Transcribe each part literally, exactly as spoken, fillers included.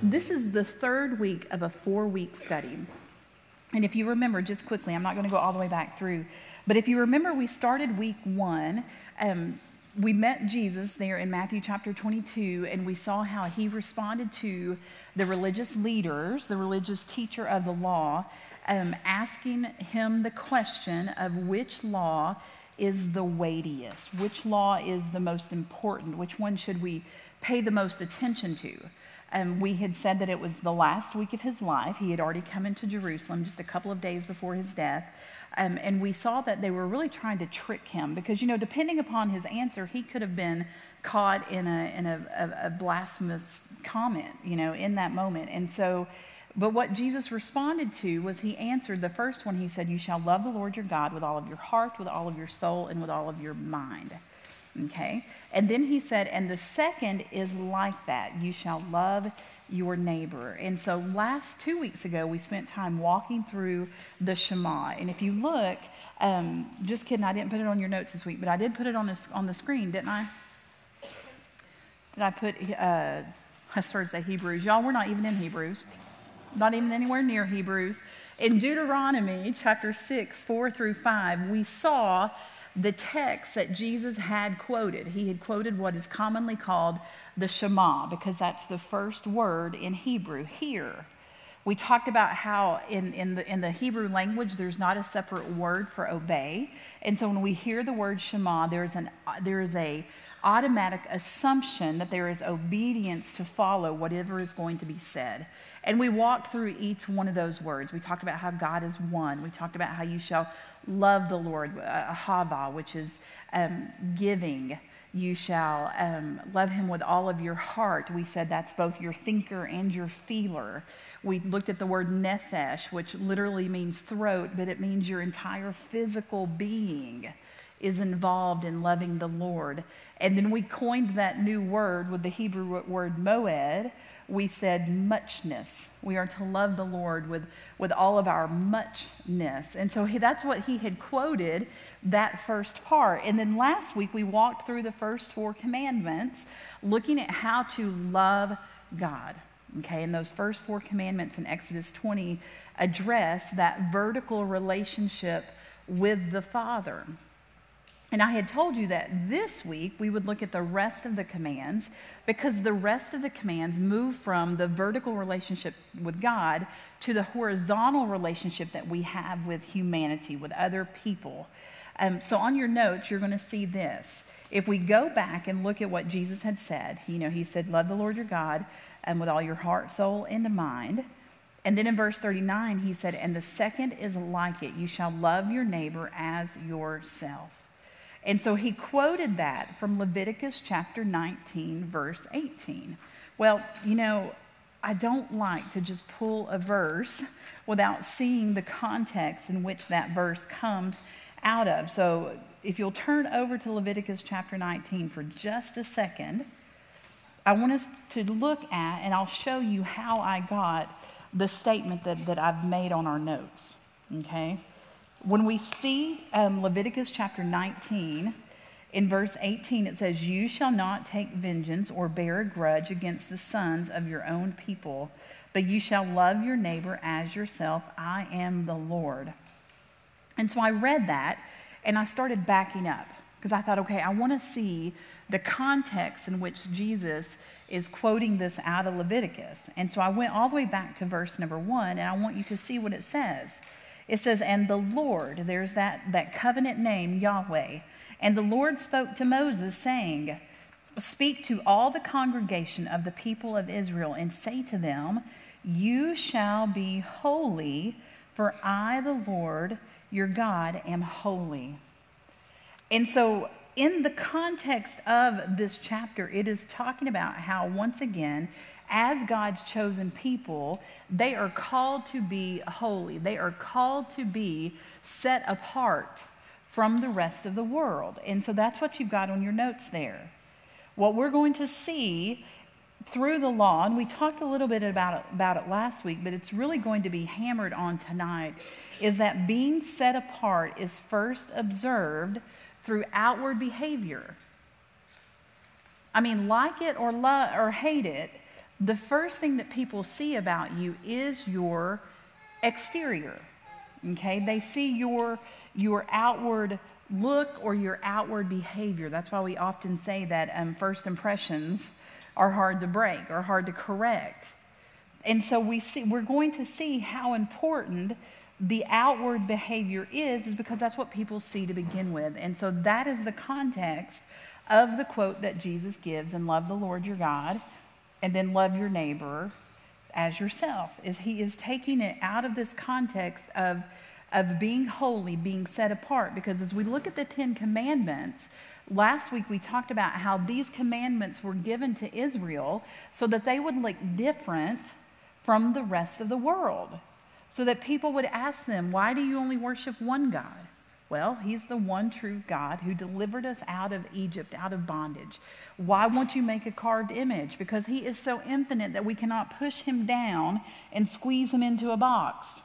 this is the third week of a four-week study. And if you remember, just quickly, I'm not going to go all the way back through, but if you remember, we started week one. Um, we met Jesus there in Matthew chapter twenty-two, and we saw how he responded to the religious leaders, the religious teacher of the law, um, asking him the question of which law is the weightiest, which law is the most important, which one should we pay the most attention to. Um, we had said that it was the last week of his life. He had already come into Jerusalem just a couple of days before his death. Um, and we saw that they were really trying to trick him because, you know, depending upon his answer, he could have been caught in a in a, a, a blasphemous comment, you know, in that moment. And so, but what Jesus responded to was he answered the first one. He said, you shall love the Lord your God with all of your heart, with all of your soul, and with all of your mind. Okay? And then he said, and the second is like that. You shall love your neighbor. And so last two weeks ago, we spent time walking through the Shema. And if you look, um, just kidding, I didn't put it on your notes this week, but I did put it on, a, on the screen, didn't I? Did I put, uh, I started to say Hebrews. Y'all, we're not even in Hebrews. Not even anywhere near Hebrews. In Deuteronomy chapter six, four through five, we saw the text that Jesus had quoted. He had quoted what is commonly called the Shema, because that's the first word in Hebrew, hear. We talked about how in, in, the, in the Hebrew language, there's not a separate word for obey. And so when we hear the word Shema, there's an there is a automatic assumption that there is obedience to follow whatever is going to be said. And we walked through each one of those words. We talked about how God is one. We talked about how you shall love the Lord, uh, ahava, which is um, giving. You shall um, love him with all of your heart. We said that's both your thinker and your feeler. We looked at the word nephesh, which literally means throat, but it means your entire physical being is involved in loving the Lord. And then we coined that new word with the Hebrew word moed. We said muchness. We are to love the Lord with, with all of our muchness. And so he, that's what he had quoted, that first part. And then last week we walked through the first four commandments, looking at how to love God. Okay, and those first four commandments in Exodus twenty address that vertical relationship with the Father. And I had told you that this week we would look at the rest of the commands, because the rest of the commands move from the vertical relationship with God to the horizontal relationship that we have with humanity, with other people. Um, so on your notes, you're going to see this. If we go back and look at what Jesus had said, you know, he said, love the Lord your God um, with all your heart, soul, and mind. And then in verse thirty-nine, he said, and the second is like it. You shall love your neighbor as yourself. And so he quoted that from Leviticus chapter nineteen, verse eighteen. Well, you know, I don't like to just pull a verse without seeing the context in which that verse comes out of. So if you'll turn over to Leviticus chapter nineteen for just a second, I want us to look at, and I'll show you how I got the statement that, that I've made on our notes, okay? When we see um, Leviticus chapter nineteen, in verse eighteen, it says, you shall not take vengeance or bear a grudge against the sons of your own people, but you shall love your neighbor as yourself. I am the Lord. And so I read that, and I started backing up, because I thought, okay, I want to see the context in which Jesus is quoting this out of Leviticus. And so I went all the way back to verse number one, and I want you to see what it says. It says, and the Lord, there's that, that covenant name, Yahweh. And the Lord spoke to Moses, saying, speak to all the congregation of the people of Israel and say to them, you shall be holy, for I, the Lord, your God, am holy. And so in the context of this chapter, it is talking about how, once again, as God's chosen people, they are called to be holy. They are called to be set apart from the rest of the world. And so that's what you've got on your notes there. What we're going to see through the law, and we talked a little bit about it, about it last week, but it's really going to be hammered on tonight, is that being set apart is first observed through outward behavior. I mean, like it or love or hate it, the first thing that people see about you is your exterior. Okay? They see your, your outward look or your outward behavior. That's why we often say that um, first impressions are hard to break or hard to correct. And so we see, we're going to see how important the outward behavior is, is because that's what people see to begin with. And so that is the context of the quote that Jesus gives, and love the Lord your God, and then love your neighbor as yourself. Is he is taking it out of this context of, of being holy, being set apart. Because as we look at the Ten Commandments, last week we talked about how these commandments were given to Israel so that they would look different from the rest of the world. So that people would ask them, why do you only worship one God? Well, he's the one true God who delivered us out of Egypt, out of bondage. Why won't you make a carved image? Because he is so infinite that we cannot push him down and squeeze him into a box.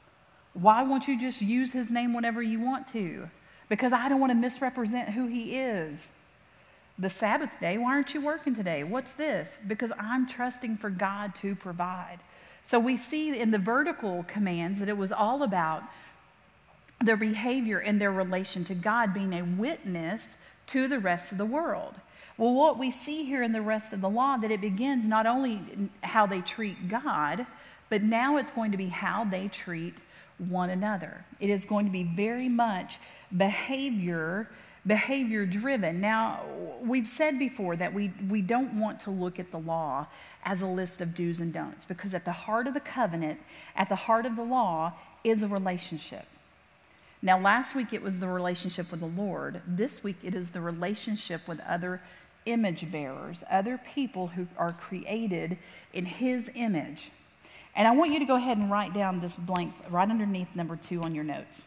Why won't you just use his name whenever you want to? Because I don't want to misrepresent who he is. The Sabbath day, why aren't you working today? What's this? Because I'm trusting for God to provide. So we see in the vertical commands that it was all about their behavior and their relation to God being a witness to the rest of the world. Well, what we see here in the rest of the law, that it begins not only how they treat God, but now it's going to be how they treat one another. It is going to be very much behavior behavior driven. Now, we've said before that we, we don't want to look at the law as a list of do's and don'ts, because at the heart of the covenant, at the heart of the law, is a relationship. Now, last week it was the relationship with the Lord. This week it is the relationship with other image bearers, other people who are created in his image. And I want you to go ahead and write down this blank right underneath number two on your notes.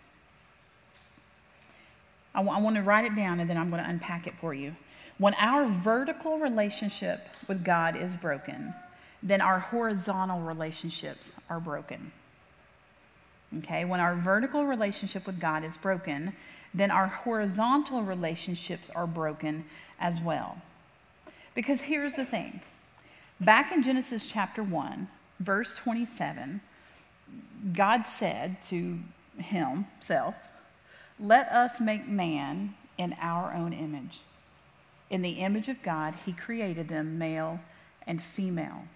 I, w- I want to write it down, and then I'm going to unpack it for you. When our vertical relationship with God is broken, then our horizontal relationships are broken. Okay, when our vertical relationship with God is broken, then our horizontal relationships are broken as well. Because here's the thing. Back in Genesis chapter one, verse twenty-seven, God said to himself, "Let us make man in our own image. In the image of God, he created them, male and female."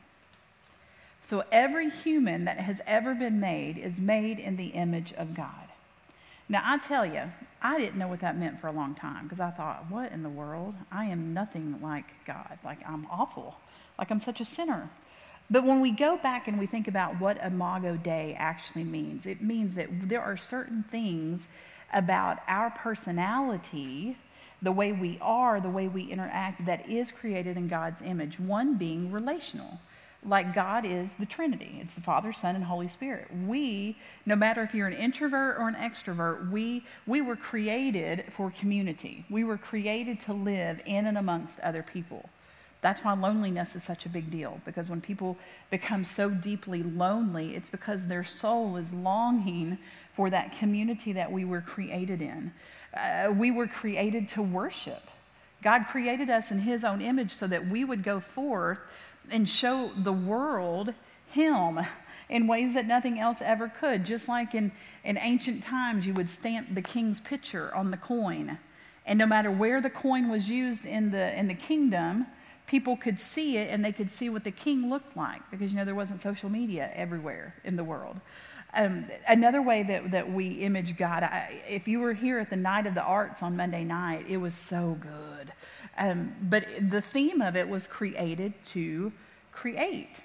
So every human that has ever been made is made in the image of God. Now, I tell you, I didn't know what that meant for a long time, because I thought, what in the world? I am nothing like God. Like, I'm awful. Like, I'm such a sinner. But when we go back and we think about what Imago Dei actually means, it means that there are certain things about our personality, the way we are, the way we interact, that is created in God's image. One being relational. Like God is the Trinity. It's the Father, Son, and Holy Spirit. We, no matter if you're an introvert or an extrovert, we, we were created for community. We were created to live in and amongst other people. That's why loneliness is such a big deal, because when people become so deeply lonely, it's because their soul is longing for that community that we were created in. Uh, we were created to worship. God created us in his own image so that we would go forth and show the world him in ways that nothing else ever could. Just like in, in ancient times, you would stamp the king's picture on the coin. And no matter where the coin was used in the, in the kingdom, people could see it, and they could see what the king looked like, because, you know, there wasn't social media everywhere in the world. Um, another way that, that we image God, I, if you were here at the Night of the Arts on Monday night, it was so good. Um, but the theme of it was created to create.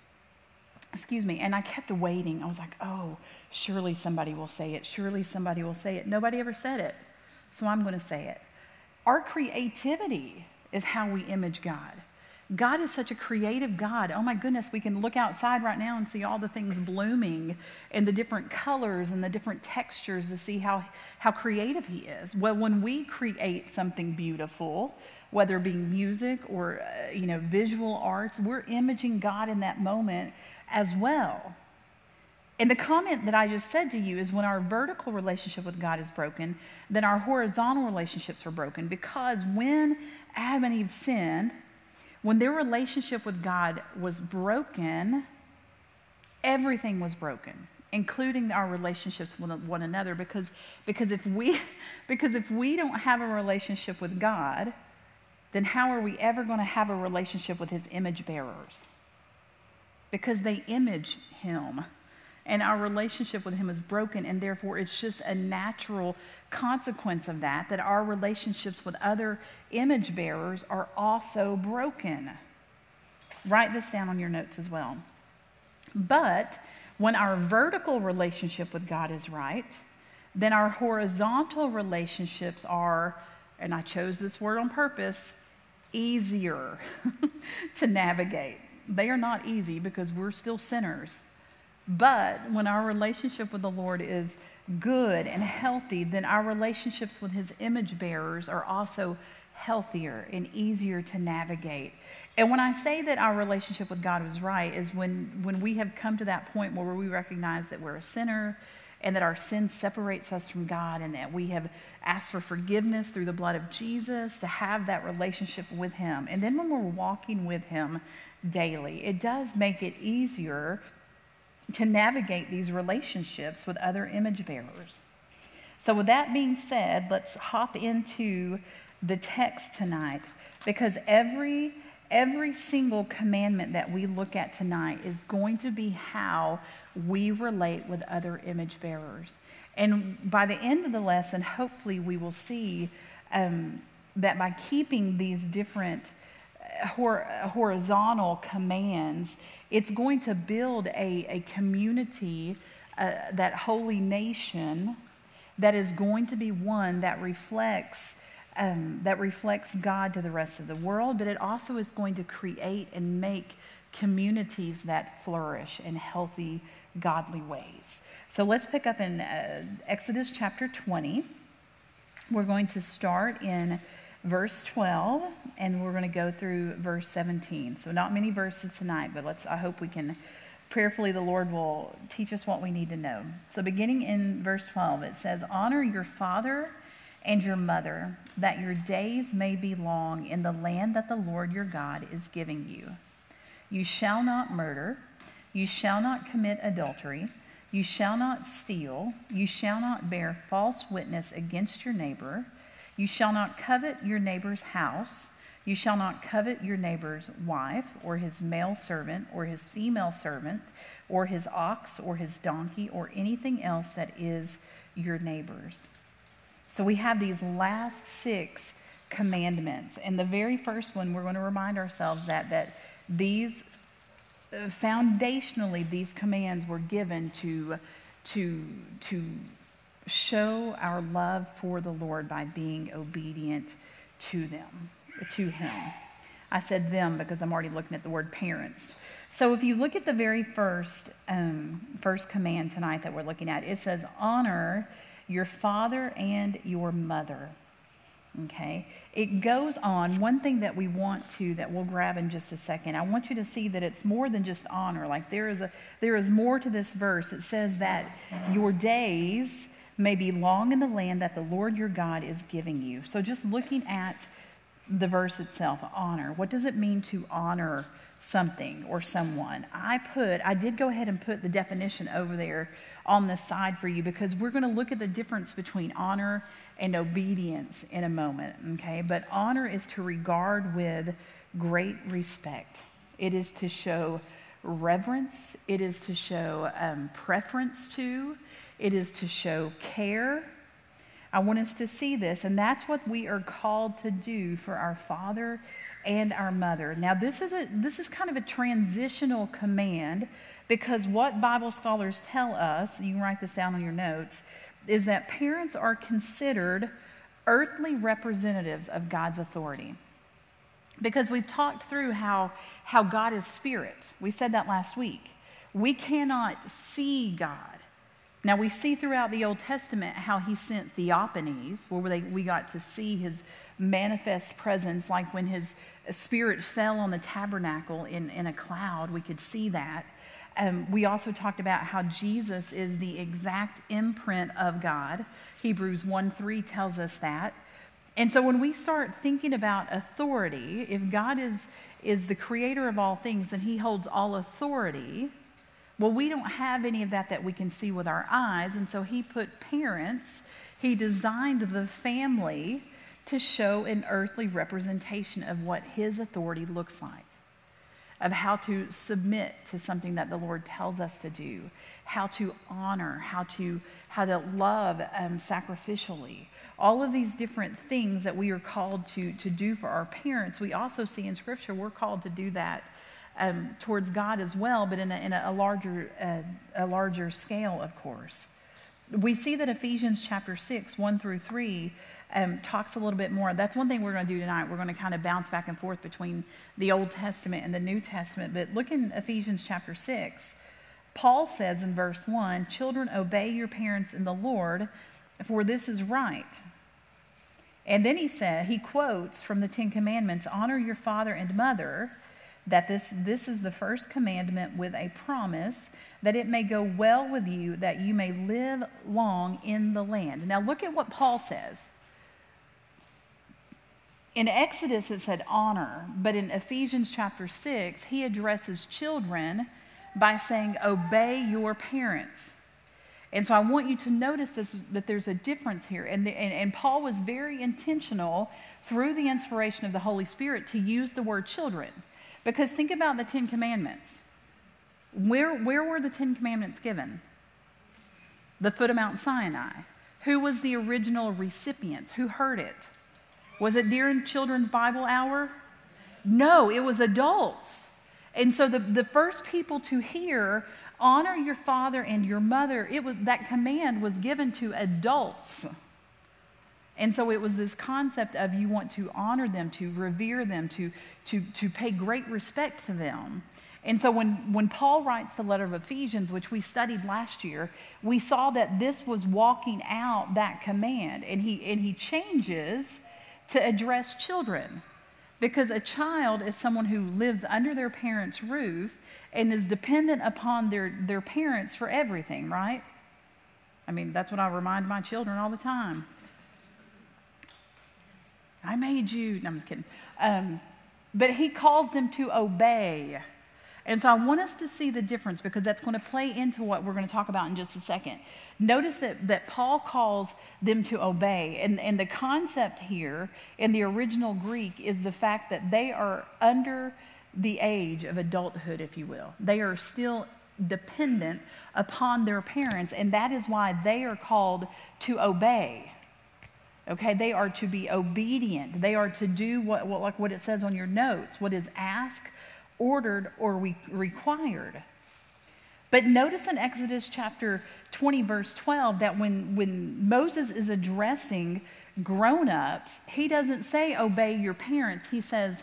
Excuse me. And I kept waiting. I was like, oh, surely somebody will say it. Surely somebody will say it. Nobody ever said it. So I'm going to say it. Our creativity is how we image God. God is such a creative God. Oh my goodness, we can look outside right now and see all the things blooming and the different colors and the different textures to see how, how creative he is. Well, when we create something beautiful, whether it be music or uh, you know, visual arts, we're imaging God in that moment as well. And the comment that I just said to you is, when our vertical relationship with God is broken, then our horizontal relationships are broken, because when Adam and Eve sinned, when their relationship with God was broken, everything was broken, including our relationships with one another. Because, because, if we, because if we don't have a relationship with God, then how are we ever going to have a relationship with his image bearers? Because they image him. And our relationship with him is broken, and therefore it's just a natural consequence of that, that our relationships with other image bearers are also broken. Write this down on your notes as well. But when our vertical relationship with God is right, then our horizontal relationships are, and I chose this word on purpose, easier to navigate. They are not easy because we're still sinners. But when our relationship with the Lord is good and healthy, then our relationships with his image bearers are also healthier and easier to navigate. And when I say that our relationship with God is right, is when, when we have come to that point where we recognize that we're a sinner and that our sin separates us from God, and that we have asked for forgiveness through the blood of Jesus to have that relationship with him. And then when we're walking with him daily, it does make it easier to navigate these relationships with other image bearers. So with that being said, let's hop into the text tonight, because every every single commandment that we look at tonight is going to be how we relate with other image bearers. And by the end of the lesson, hopefully we will see um, that by keeping these different hor- horizontal commands, it's going to build a, a community, uh, that holy nation, that is going to be one that reflects um, that reflects God to the rest of the world, but it also is going to create and make communities that flourish in healthy, godly ways. So let's pick up in uh, Exodus chapter twenty. We're going to start in verse twelve, and we're going to go through verse seventeen. So not many verses tonight, but let's. I hope we can, prayerfully, the Lord will teach us what we need to know. So beginning in verse twelve, it says, "Honor your father and your mother, that your days may be long in the land that the Lord your God is giving you. You shall not murder. You shall not commit adultery. You shall not steal. You shall not bear false witness against your neighbor. You shall not covet your neighbor's house. You shall not covet your neighbor's wife, or his male servant, or his female servant, or his ox, or his donkey, or anything else that is your neighbor's." So we have these last six commandments. And the very first one, we're going to remind ourselves that, that these, uh, foundationally, these commands were given to, to, to show our love for the Lord by being obedient to them, to him. I said them because I'm already looking at the word parents. So if you look at the very first, um, first command tonight that we're looking at, it says, honor your father and your mother. Okay? It goes on. One thing that we want to, that we'll grab in just a second, I want you to see that it's more than just honor. Like there is a, there is more to this verse. It says that your days may be long in the land that the Lord your God is giving you. So just looking at the verse itself, honor. What does it mean to honor something or someone? I put, I did go ahead and put the definition over there on the side for you, because we're going to look at the difference between honor and obedience in a moment, okay? But honor is to regard with great respect. It is to show reverence. It is to show um, preference to. It is to show care. I want us to see this, and that's what we are called to do for our father and our mother. Now, this is a this is kind of a transitional command, because what Bible scholars tell us, you can write this down on your notes, is that parents are considered earthly representatives of God's authority. Because we've talked through how, how God is spirit. We said that last week. We cannot see God. Now, we see throughout the Old Testament how he sent theophanies, where they, we got to see his manifest presence, like when his spirit fell on the tabernacle in, in a cloud. We could see that. Um, we also talked about how Jesus is the exact imprint of God. Hebrews one three tells us that. And so when we start thinking about authority, if God is, is the creator of all things and he holds all authority, well, we don't have any of that that we can see with our eyes. And so he put parents, he designed the family to show an earthly representation of what his authority looks like, of how to submit to something that the Lord tells us to do, how to honor, how to, how to love um, sacrificially. All of these different things that we are called to, to do for our parents, we also see in Scripture we're called to do that um, towards God as well, but in a, in a larger, uh, a larger scale, of course. We see that Ephesians chapter six, one through three, um, talks a little bit more. That's one thing we're going to do tonight. We're going to kind of bounce back and forth between the Old Testament and the New Testament. But look in Ephesians chapter six. Paul says in verse one, "Children, obey your parents in the Lord, for this is right." And then he said, he quotes from the Ten Commandments, "Honor your father and mother, that this, this is the first commandment with a promise, that it may go well with you, that you may live long in the land." Now look at what Paul says. In Exodus it said honor, but in Ephesians chapter six, he addresses children by saying, obey your parents. And so I want you to notice this, that there's a difference here. And, the, and, and Paul was very intentional through the inspiration of the Holy Spirit to use the word children. Because think about the Ten Commandments. Where, where were the Ten Commandments given? The foot of Mount Sinai. Who was the original recipient? Who heard it? Was it during children's Bible hour? No, it was adults. And so the, the first people to hear, honor your father and your mother, it was, that command was given to adults. And so it was this concept of you want to honor them, to revere them, to, to, to pay great respect to them. And so when, when Paul writes the letter of Ephesians, which we studied last year, we saw that this was walking out that command. And he, and he changes to address children. Because a child is someone who lives under their parents' roof and is dependent upon their, their parents for everything, right? I mean, that's what I remind my children all the time. I made you. No, I'm just kidding. Um, but he calls them to obey. And so I want us to see the difference because that's going to play into what we're going to talk about in just a second. Notice that, that Paul calls them to obey. And, and the concept here in the original Greek is the fact that they are under the age of adulthood, if you will. They are still dependent upon their parents, and that is why they are called to obey. Okay, they are to be obedient. They are to do what, what like what it says on your notes, what is asked, ordered, or re- required. But notice in Exodus chapter twenty, verse twelve, that when, when Moses is addressing grown-ups, he doesn't say obey your parents. He says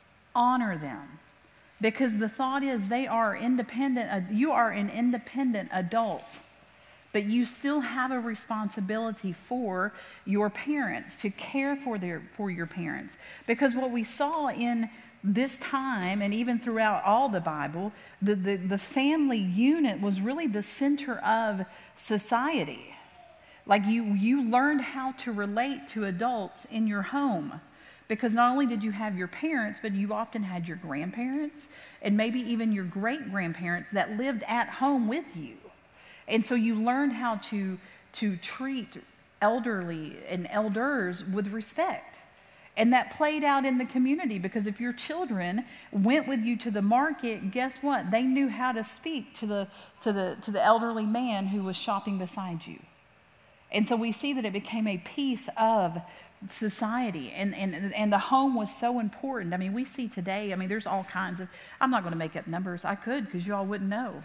honor them. Because the thought is they are independent, you are an independent adult, but you still have a responsibility for your parents, to care for their for your parents. Because what we saw in this time, and even throughout all the Bible, the, the, the family unit was really the center of society. Like you, you learned how to relate to adults in your home. Because not only did you have your parents, but you often had your grandparents and maybe even your great-grandparents that lived at home with you. And so you learned how to, to treat elderly and elders with respect. And that played out in the community, because if your children went with you to the market, guess what? They knew how to speak to the, to the, to the elderly man who was shopping beside you. And so we see that it became a piece of society, and, and, and the home was so important. I mean, we see today, I mean, there's all kinds of, I'm not going to make up numbers. I could, because you all wouldn't know.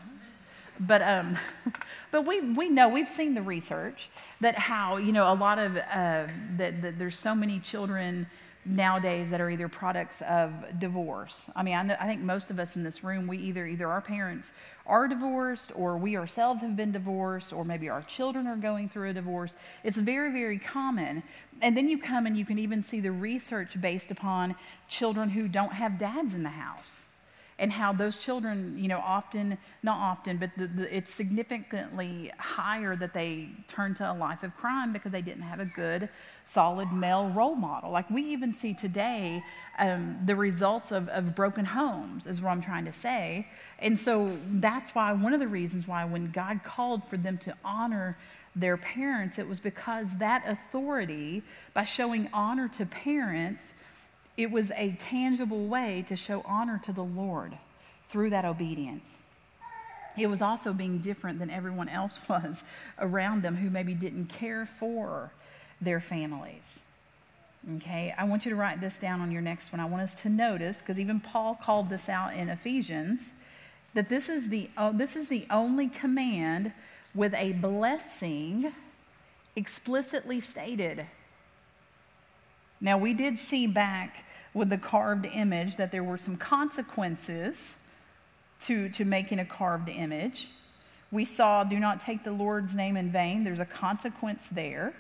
But um, but we we know, we've seen the research that how, you know, a lot of, uh, that, that there's so many children nowadays that are either products of divorce. I mean, I, know, I think most of us in this room, we either, either our parents are divorced, or we ourselves have been divorced, or maybe our children are going through a divorce. It's very, very common. And then you come and you can even see the research based upon children who don't have dads in the house. and how those children, you know, often, not often, but the, the, it's significantly higher that they turn to a life of crime because they didn't have a good, solid male role model. Like we even see today um, the results of, of broken homes, is what I'm trying to say. And so that's why, one of the reasons why when God called for them to honor their parents, it was because that authority, by showing honor to parents, it was a tangible way to show honor to the Lord through that obedience. It was also being different than everyone else was around them who maybe didn't care for their families. Okay, I want you to write this down on your next one. I want us to notice, because even Paul called this out in Ephesians, that this is the oh, this is the only command with a blessing explicitly stated. Now, we did see back with the carved image that there were some consequences to, to making a carved image. We saw, do not take the Lord's name in vain. There's a consequence there.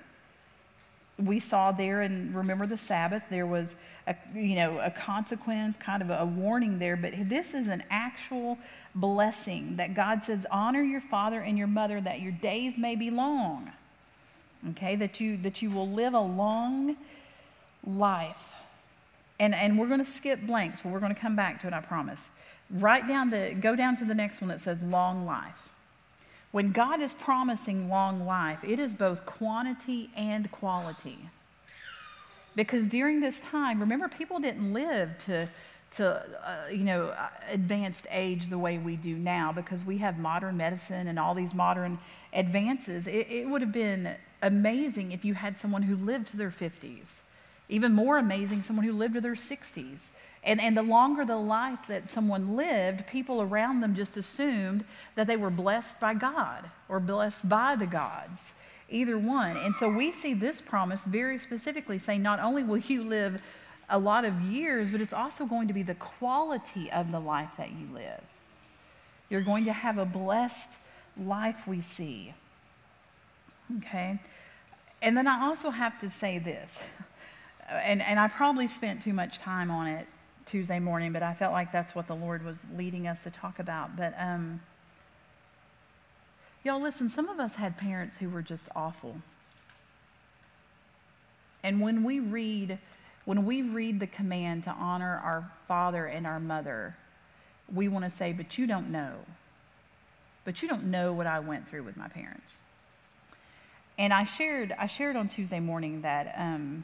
We saw there, and remember the Sabbath, there was a, you know, a consequence, kind of a warning there. But this is an actual blessing that God says, honor your father and your mother that your days may be long. Okay, that you, that you will live a long life. And, and we're going to skip blanks, but we're going to come back to it, I promise. Write down the, go down to the next one that says long life. When God is promising long life, it is both quantity and quality. Because during this time, remember, people didn't live to, to uh, you know, advanced age the way we do now, because we have modern medicine and all these modern advances. It, it would have been amazing if you had someone who lived to their fifties. Even more amazing, someone who lived to their sixties. And, and the longer the life that someone lived, people around them just assumed that they were blessed by God or blessed by the gods, either one. And so we see this promise very specifically saying not only will you live a lot of years, but it's also going to be the quality of the life that you live. You're going to have a blessed life, we see. Okay? And then I also have to say this. And, and I probably spent too much time on it Tuesday morning, but I felt like that's what the Lord was leading us to talk about. But um, y'all, listen, some of us had parents who were just awful. And when we read, when we read the command to honor our father and our mother, we want to say, but you don't know. But you don't know what I went through with my parents. And I shared, I shared on Tuesday morning that um,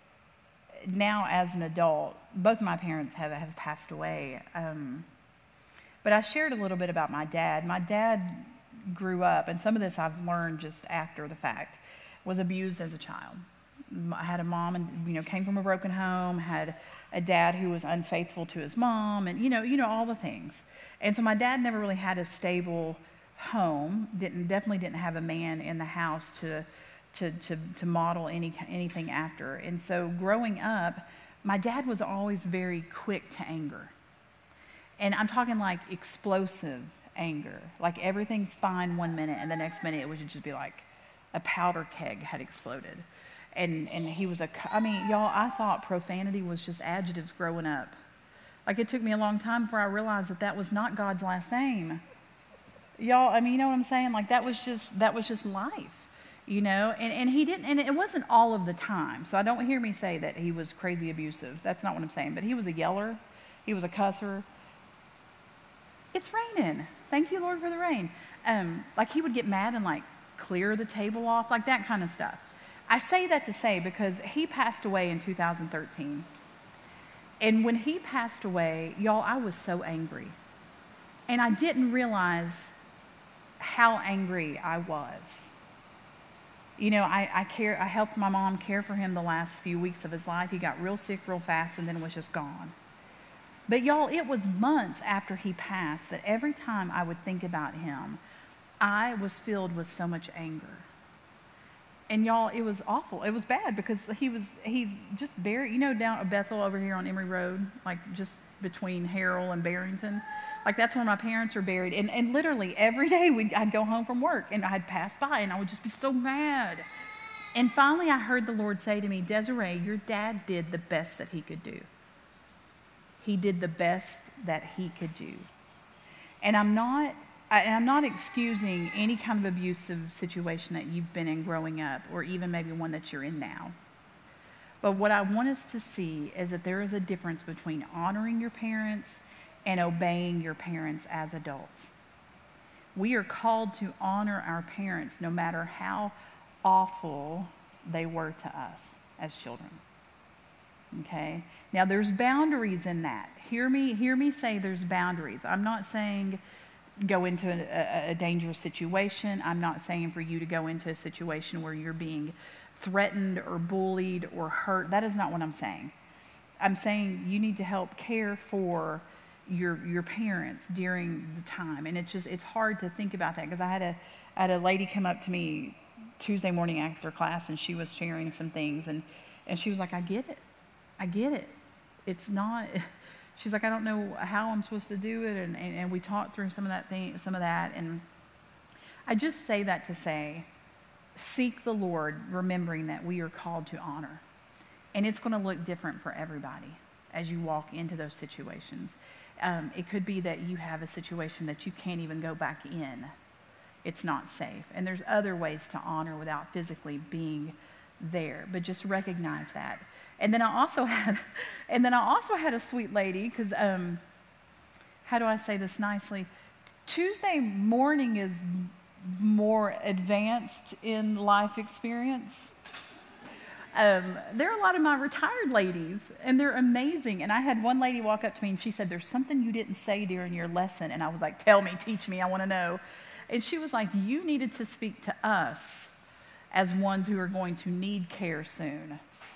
now as an adult, both of my parents have, have passed away. Um, but I shared a little bit about my dad. My dad grew up, and some of this I've learned just after the fact, was abused as a child. I had a mom, and you know, came from a broken home, had a dad who was unfaithful to his mom, and you know, you know all the things. And so my dad never really had a stable home. Didn't definitely didn't have a man in the house to to to to model any anything after. And so growing up, my dad was always very quick to anger. And I'm talking like explosive anger. Like everything's fine one minute, and the next minute it would just be like a powder keg had exploded. And and he was a, I mean, y'all, I thought profanity was just adjectives growing up. Like it took me a long time before I realized that that was not God's last name. Y'all, I mean, you know what I'm saying? Like that was just, that was just life. You know, and, and he didn't, and it wasn't all of the time. So I don't hear me say that he was crazy abusive. That's not what I'm saying. But he was a yeller. He was a cusser. It's raining. Thank you, Lord, for the rain. Um, like he would get mad and like clear the table off, like that kind of stuff. I say that to say because he passed away in two thousand thirteen. And when he passed away, y'all, I was so angry. And I didn't realize how angry I was. You know, I, I care. I helped my mom care for him the last few weeks of his life. He got real sick real fast and then was just gone. But y'all, it was months after he passed that every time I would think about him, I was filled with so much anger. And y'all, it was awful. It was bad because he was, he's just buried, you know, down at Bethel over here on Emory Road, like just between Harrell and Barrington. Like that's where my parents are buried. And, and literally every day we'd, I'd go home from work and I'd pass by and I would just be so mad. And finally I heard the Lord say to me, Desiree, your dad did the best that he could do. He did the best that he could do. And I'm not, I, I'm not excusing any kind of abusive situation that you've been in growing up, or even maybe one that you're in now. But what I want us to see is that there is a difference between honoring your parents and obeying your parents as adults. We are called to honor our parents no matter how awful they were to us as children. Okay? Now there's boundaries in that. Hear me, hear me say there's boundaries. I'm not saying go into a, a, a dangerous situation. I'm not saying for you to go into a situation where you're being threatened or bullied or hurt. That is not what I'm saying. I'm saying you need to help care for your your parents during the time. And it's just, it's hard to think about that, because I had a I had a lady come up to me Tuesday morning after class, and she was sharing some things, and, and she was like, I get it. I get it. It's not, she's like, I don't know how I'm supposed to do it. And, and, and we talked through some of that thing, some of that. And I just say that to say, seek the Lord, remembering that we are called to honor. And it's going to look different for everybody as you walk into those situations. Um, it could be that you have a situation that you can't even go back in. It's not safe. And there's other ways to honor without physically being there. But just recognize that. And then I also had, and then I also had a sweet lady, because um, how do I say this nicely? Tuesday morning is more advanced in life experience. Um, there are a lot of my retired ladies, and they're amazing. And I had one lady walk up to me, and she said, there's something you didn't say during your lesson. And I was like, tell me, teach me, I want to know. And she was like, you needed to speak to us as ones who are going to need care soon.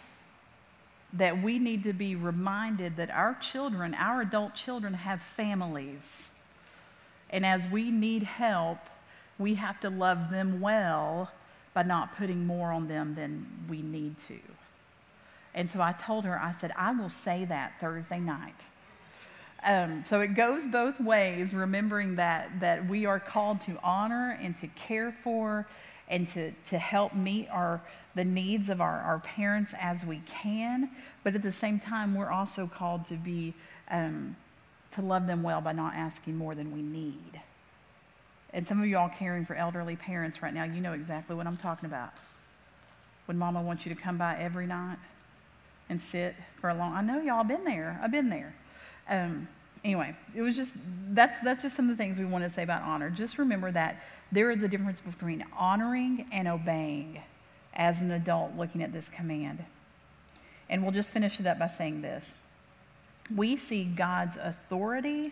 That we need to be reminded that our children, our adult children, have families. And as we need help, we have to love them well by not putting more on them than we need to. And so I told her, I said, I will say that Thursday night. Um, so it goes both ways, remembering that, that we are called to honor and to care for and to, to help meet our the needs of our, our parents as we can. But at the same time, we're also called to be um, to love them well by not asking more than we need. And some of you all caring for elderly parents right now, you know exactly what I'm talking about. When mama wants you to come by every night and sit for a long, I know y'all been there. I've been there. Um, anyway, it was just, that's, that's just some of the things we want to say about honor. Just remember that there is a difference between honoring and obeying as an adult looking at this command. And we'll just finish it up by saying this. We see God's authority,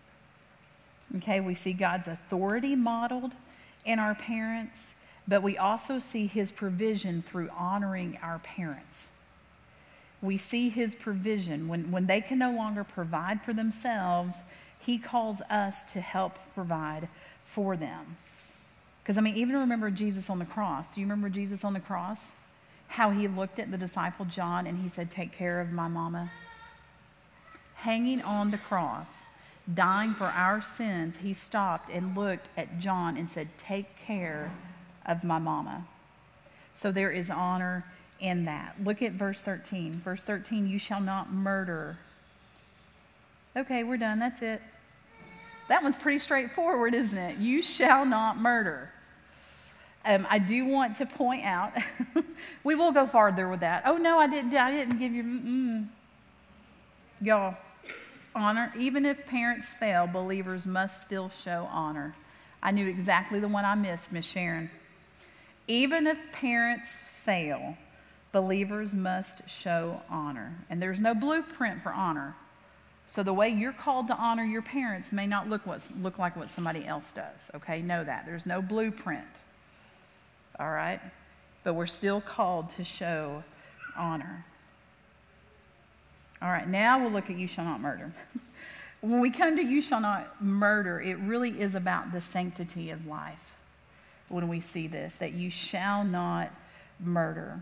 okay, we see God's authority modeled in our parents, but we also see his provision through honoring our parents. We see his provision. When, when they can no longer provide for themselves, he calls us to help provide for them. Because, I mean, even remember Jesus on the cross. Do you remember Jesus on the cross? How he looked at the disciple John and he said, take care of my mama. Hanging on the cross, dying for our sins, he stopped and looked at John and said, take care of my mama. So there is honor in that. Look at verse thirteen. Verse thirteen, you shall not murder. Okay, we're done. That's it. That one's pretty straightforward, isn't it? You shall not murder. Um, I do want to point out, we will go farther with that. Oh no, I didn't. I didn't give you. Mm-mm. Y'all, honor. Even if parents fail, believers must still show honor. I knew exactly the one I missed, Miss Sharon. Even if parents fail, believers must show honor. And there's no blueprint for honor. So the way you're called to honor your parents may not look what look like what somebody else does. Okay, know that. There's no blueprint. All right? But we're still called to show honor. All right, now we'll look at you shall not murder. When we come to you shall not murder, it really is about the sanctity of life. When we see this, that you shall not murder.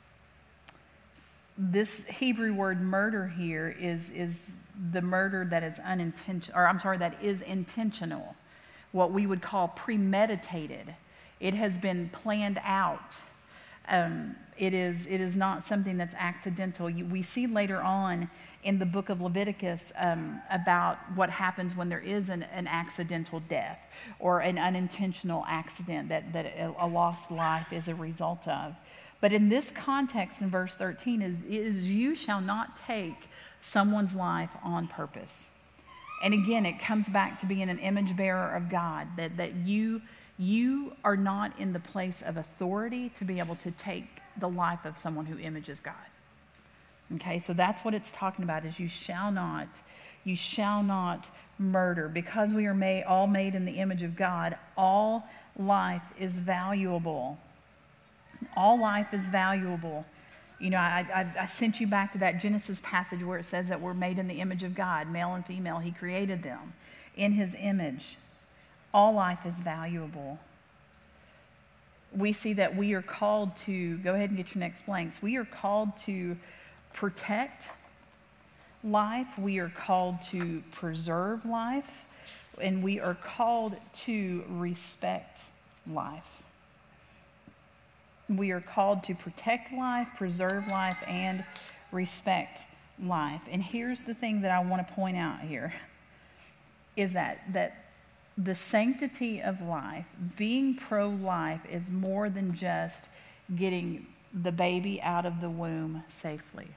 This Hebrew word murder here is, is the murder that is unintentional, or I'm sorry, that is intentional. What we would call premeditated. It has been planned out. Um, It is, it is not something that's accidental. You, we see later on in the book of Leviticus um, about what happens when there is an, an accidental death or an unintentional accident that, that a, a lost life is a result of. But in this context, in verse thirteen, is, is you shall not take someone's life on purpose. And again, it comes back to being an image bearer of God, that, that you, you are not in the place of authority to be able to take the life of someone who images God. Okay, so that's what it's talking about, is you shall not, you shall not murder. Because we are made, all made in the image of God, all life is valuable. All life is valuable. You know, I, I, I sent you back to that Genesis passage where it says that we're made in the image of God, male and female. He created them in his image. All life is valuable. We see that we are called to, go ahead and get your next blanks. We are called to protect life. We are called to preserve life. And we are called to respect life. We are called to protect life, preserve life, and respect life. And here's the thing that I want to point out here, is that, that the sanctity of life, being pro-life, is more than just getting the baby out of the womb safely.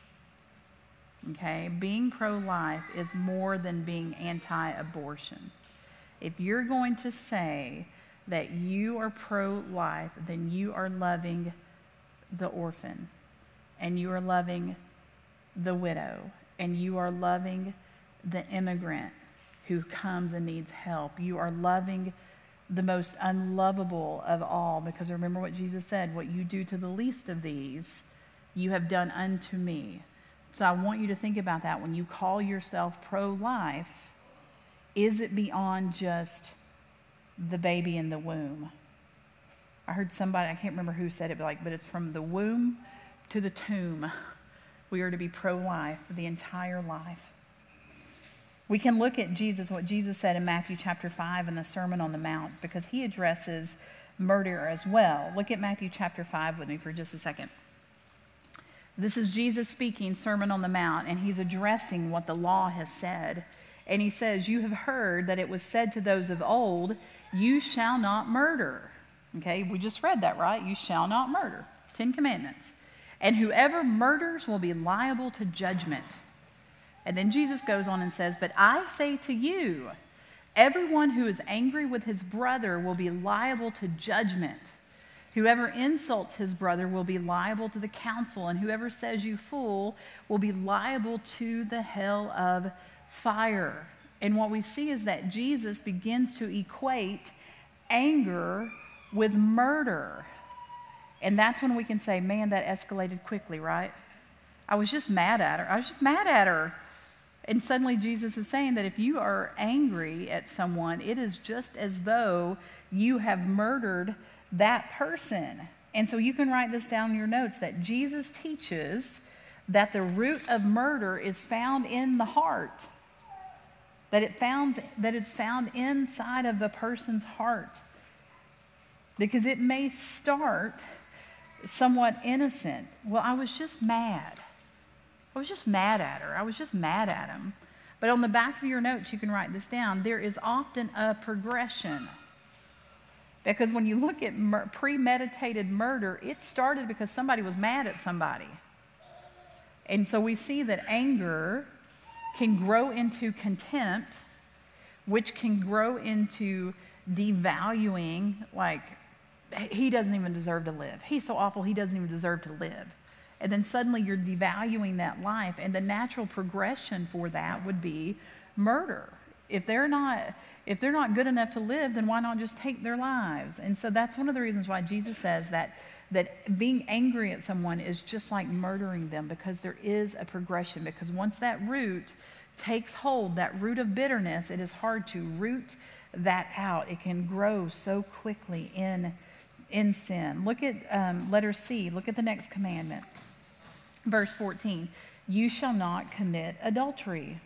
Okay? Being pro-life is more than being anti-abortion. If you're going to say that you are pro-life, then you are loving the orphan, and you are loving the widow, and you are loving the immigrant who comes and needs help. You are loving the most unlovable of all, because remember what Jesus said, what you do to the least of these, you have done unto me. So I want you to think about that. When you call yourself pro-life, is it beyond just the baby in the womb? I heard somebody, I can't remember who said it, but like, but it's from the womb to the tomb. We are to be pro-life for the entire life. We can look at Jesus, what Jesus said in Matthew chapter five in the Sermon on the Mount, because he addresses murder as well. Look at Matthew chapter five with me for just a second. This is Jesus speaking, Sermon on the Mount, and he's addressing what the law has said. And he says, you have heard that it was said to those of old, you shall not murder. Okay, we just read that, right? You shall not murder. Ten Commandments. And whoever murders will be liable to judgment. And then Jesus goes on and says, but I say to you, everyone who is angry with his brother will be liable to judgment. Whoever insults his brother will be liable to the council, and whoever says you fool will be liable to the hell of fire. And what we see is that Jesus begins to equate anger with murder. And that's when we can say, man, that escalated quickly, right? I was just mad at her. I was just mad at her. And suddenly Jesus is saying that if you are angry at someone, it is just as though you have murdered that person. And so you can write this down in your notes, that Jesus teaches that the root of murder is found in the heart. That it found that it's found inside of a person's heart. Because it may start somewhat innocent. Well, I was just mad. I was just mad at her. I was just mad at him. But on the back of your notes, you can write this down. There is often a progression. Because when you look at mur- premeditated murder, it started because somebody was mad at somebody. And so we see that anger can grow into contempt, which can grow into devaluing, like, he doesn't even deserve to live. He's so awful, he doesn't even deserve to live. And then suddenly you're devaluing that life, and the natural progression for that would be murder. If they're not, if they're not good enough to live, then why not just take their lives? And so that's one of the reasons why Jesus says that, that being angry at someone is just like murdering them, because there is a progression. Because once that root takes hold, that root of bitterness, it is hard to root that out. It can grow so quickly in, in sin. Look at um, letter C. Look at the next commandment. Verse fourteen, you shall not commit adultery.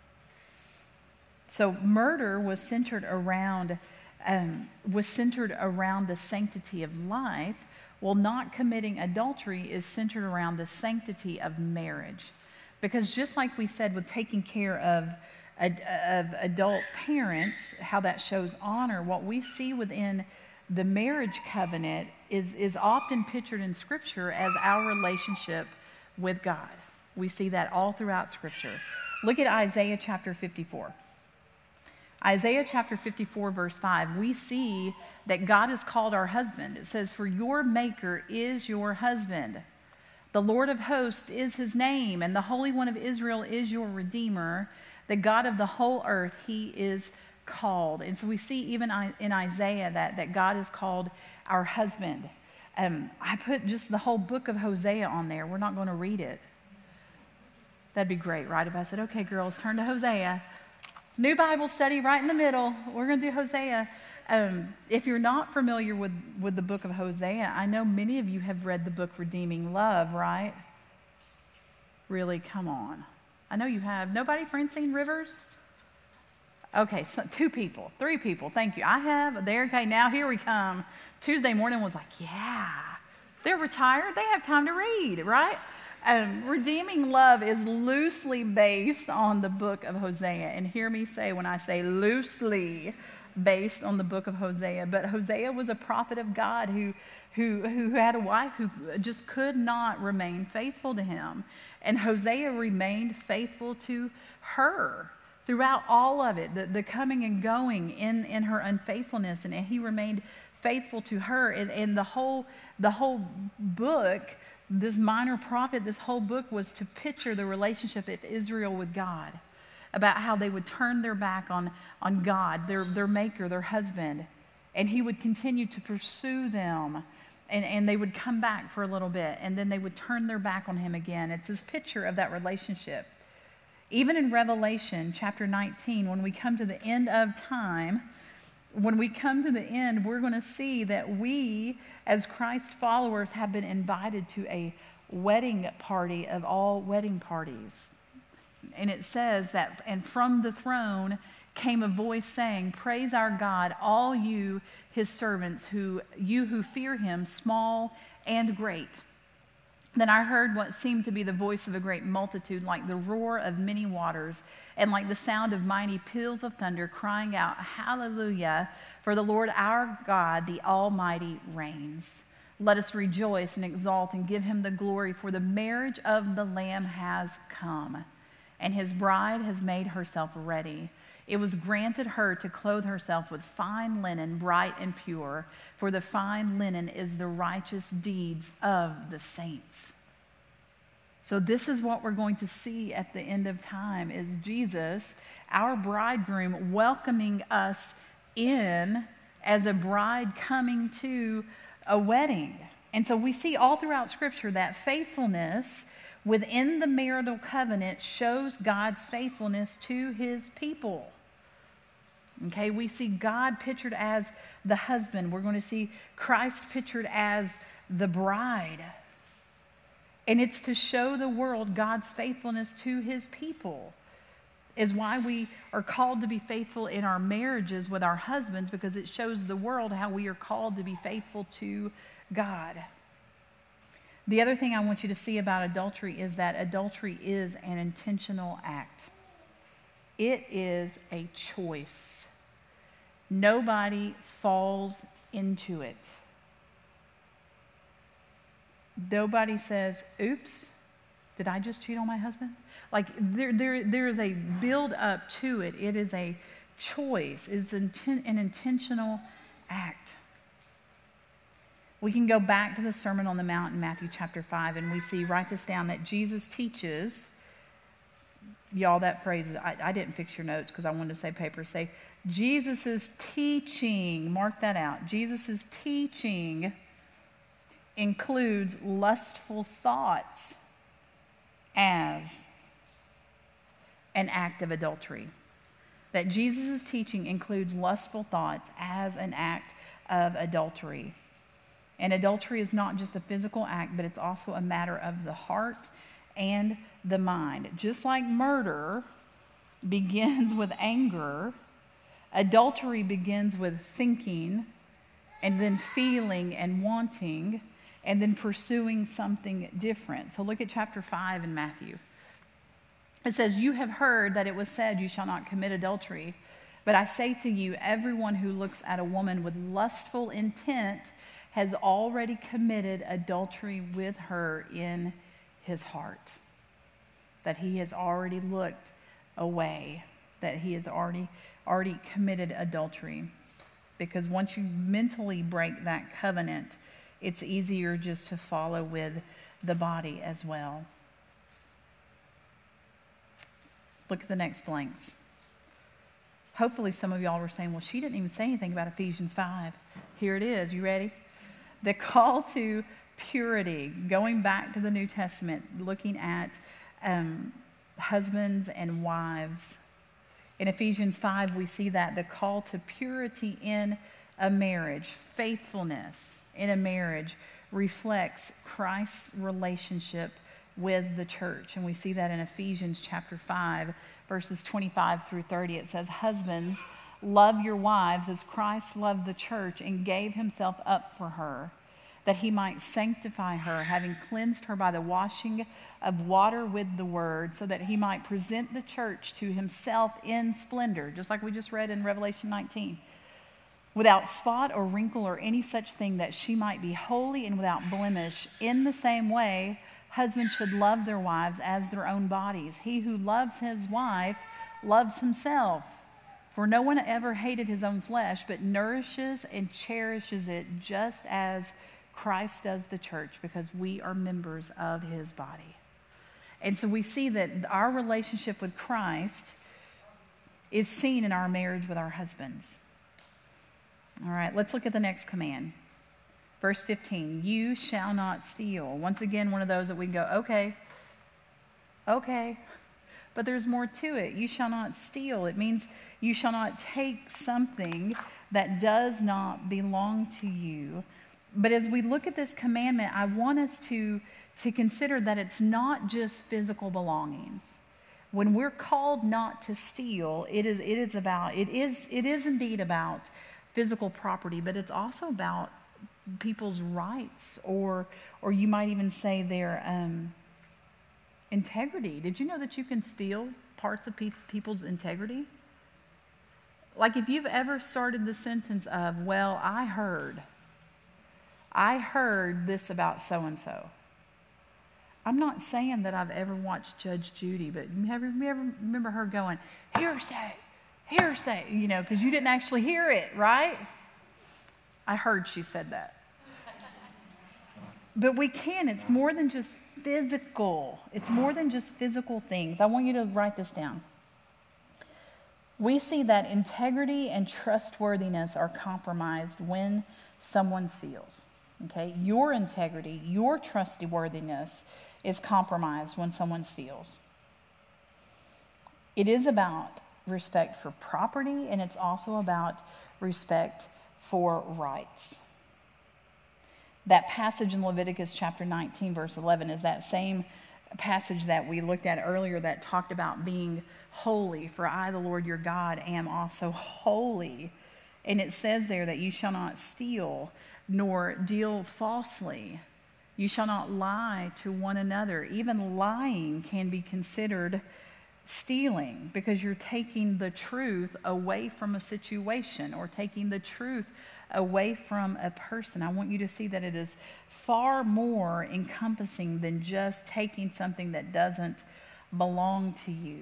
So murder was centered around um, was centered around the sanctity of life, Well, not committing adultery is centered around the sanctity of marriage. Because just like we said with taking care of, of adult parents, how that shows honor, what we see within the marriage covenant is, is often pictured in Scripture as our relationship with God. We see that all throughout Scripture. Look at Isaiah chapter fifty-four. Isaiah chapter fifty-four, verse five, we see that God is called our husband. It says, "For your maker is your husband. The Lord of hosts is his name, and the Holy One of Israel is your Redeemer. The God of the whole earth, he is called." And so we see even in Isaiah that, that God is called our husband. Um, I put just the whole book of Hosea on there. We're not going to read it. That'd be great, right? If I said, okay, girls, turn to Hosea. New Bible study right in the middle. We're going to do Hosea. Um, if you're not familiar with, with the book of Hosea, I know many of you have read the book Redeeming Love, right? Really, come on. I know you have. Nobody? Francine Rivers? Okay, so two people, three people. Thank you. I have. There. Okay, now here we come. Tuesday morning was like, yeah, they're retired. They have time to read, right? Um, Redeeming Love is loosely based on the book of Hosea. And hear me say when I say loosely based on the book of Hosea. But Hosea was a prophet of God who, who, who had a wife who just could not remain faithful to him. And Hosea remained faithful to her throughout all of it, the, the coming and going in, in her unfaithfulness. And he remained faithful to her. And, and the whole the whole book, this minor prophet, this whole book was to picture the relationship of Israel with God, about how they would turn their back on, on God, their, their maker, their husband, and he would continue to pursue them, and, and they would come back for a little bit, and then they would turn their back on him again. It's this picture of that relationship. Even in Revelation chapter nineteen, when we come to the end of time, when we come to the end, we're going to see that we, as Christ followers, have been invited to a wedding party of all wedding parties. And it says that, and from the throne came a voice saying, "Praise our God, all you, his servants, who you who fear him, small and great." Then I heard what seemed to be the voice of a great multitude, like the roar of many waters, and like the sound of mighty peals of thunder, crying out, "Hallelujah, for the Lord our God, the Almighty, reigns. Let us rejoice and exult and give him the glory, for the marriage of the Lamb has come, and his bride has made herself ready. It was granted her to clothe herself with fine linen, bright and pure, for the fine linen is the righteous deeds of the saints." So this is what we're going to see at the end of time, is Jesus, our bridegroom, welcoming us in as a bride coming to a wedding. And so we see all throughout Scripture that faithfulness within the marital covenant shows God's faithfulness to his people. Okay, we see God pictured as the husband. We're going to see Christ pictured as the bride. And it's to show the world God's faithfulness to his people, is why we are called to be faithful in our marriages with our husbands, because it shows the world how we are called to be faithful to God. The other thing I want you to see about adultery is that adultery is an intentional act. It is a choice. Nobody falls into it. Nobody says, "Oops, did I just cheat on my husband?" Like there, there, there is a build up to it. It is a choice. It's an, an intentional act. We can go back to the Sermon on the Mount in Matthew chapter five, and we see, write this down, that Jesus teaches, y'all, that phrase, I, I didn't fix your notes because I wanted to say paper, say, Jesus is teaching, mark that out, Jesus' teaching includes lustful thoughts as an act of adultery. That Jesus' teaching includes lustful thoughts as an act of adultery. And adultery is not just a physical act, but it's also a matter of the heart and the mind. Just like murder begins with anger, adultery begins with thinking and then feeling and wanting, and then pursuing something different. So look at chapter five in Matthew. It says, you have heard that it was said, you shall not commit adultery. But I say to you, everyone who looks at a woman with lustful intent has already committed adultery with her in his heart. That he has already looked away. That he has already, already committed adultery. Because once you mentally break that covenant, it's easier just to follow with the body as well. Look at the next blanks. Hopefully some of y'all were saying, well, she didn't even say anything about Ephesians five. Here it is. You ready? The call to purity, going back to the New Testament, looking at um, husbands and wives. In Ephesians five, we see that the call to purity in a marriage, faithfulness in a marriage, reflects Christ's relationship with the church. And we see that in Ephesians chapter five, verses twenty-five through thirty. It says, husbands, love your wives as Christ loved the church and gave himself up for her, that he might sanctify her, having cleansed her by the washing of water with the word, so that he might present the church to himself in splendor, just like we just read in Revelation nineteen, without spot or wrinkle or any such thing, that she might be holy and without blemish. In the same way, husbands should love their wives as their own bodies. He who loves his wife loves himself. For no one ever hated his own flesh, but nourishes and cherishes it, just as Christ does the church, because we are members of his body. And so we see that our relationship with Christ is seen in our marriage with our husbands. All right, let's look at the next command. Verse fifteen, you shall not steal. Once again, one of those that we can go, okay, okay. But there's more to it. You shall not steal. It means you shall not take something that does not belong to you. But as we look at this commandment, I want us to, to consider that it's not just physical belongings. When we're called not to steal, it is, it is about, it is, it is indeed about physical property, but it's also about people's rights, or, or you might even say their um, integrity. Did you know that you can steal parts of pe- people's integrity? Like if you've ever started the sentence of, well, I heard, I heard this about so-and-so. I'm not saying that I've ever watched Judge Judy, but have you ever remember her going, hearsay, hearsay, you know, because you didn't actually hear it, right? I heard she said that. But we can. It's more than just physical. It's more than just physical things. I want you to write this down. We see that integrity and trustworthiness are compromised when someone steals. Okay? Your integrity, your trustworthiness is compromised when someone steals. It is about respect for property, and it's also about respect for rights. That passage in Leviticus chapter nineteen, verse eleven, is that same passage that we looked at earlier that talked about being holy. For I, the Lord your God, am also holy. And it says there that you shall not steal nor deal falsely. You shall not lie to one another. Even lying can be considered stealing, because you're taking the truth away from a situation or taking the truth away from a person. I want you to see that it is far more encompassing than just taking something that doesn't belong to you.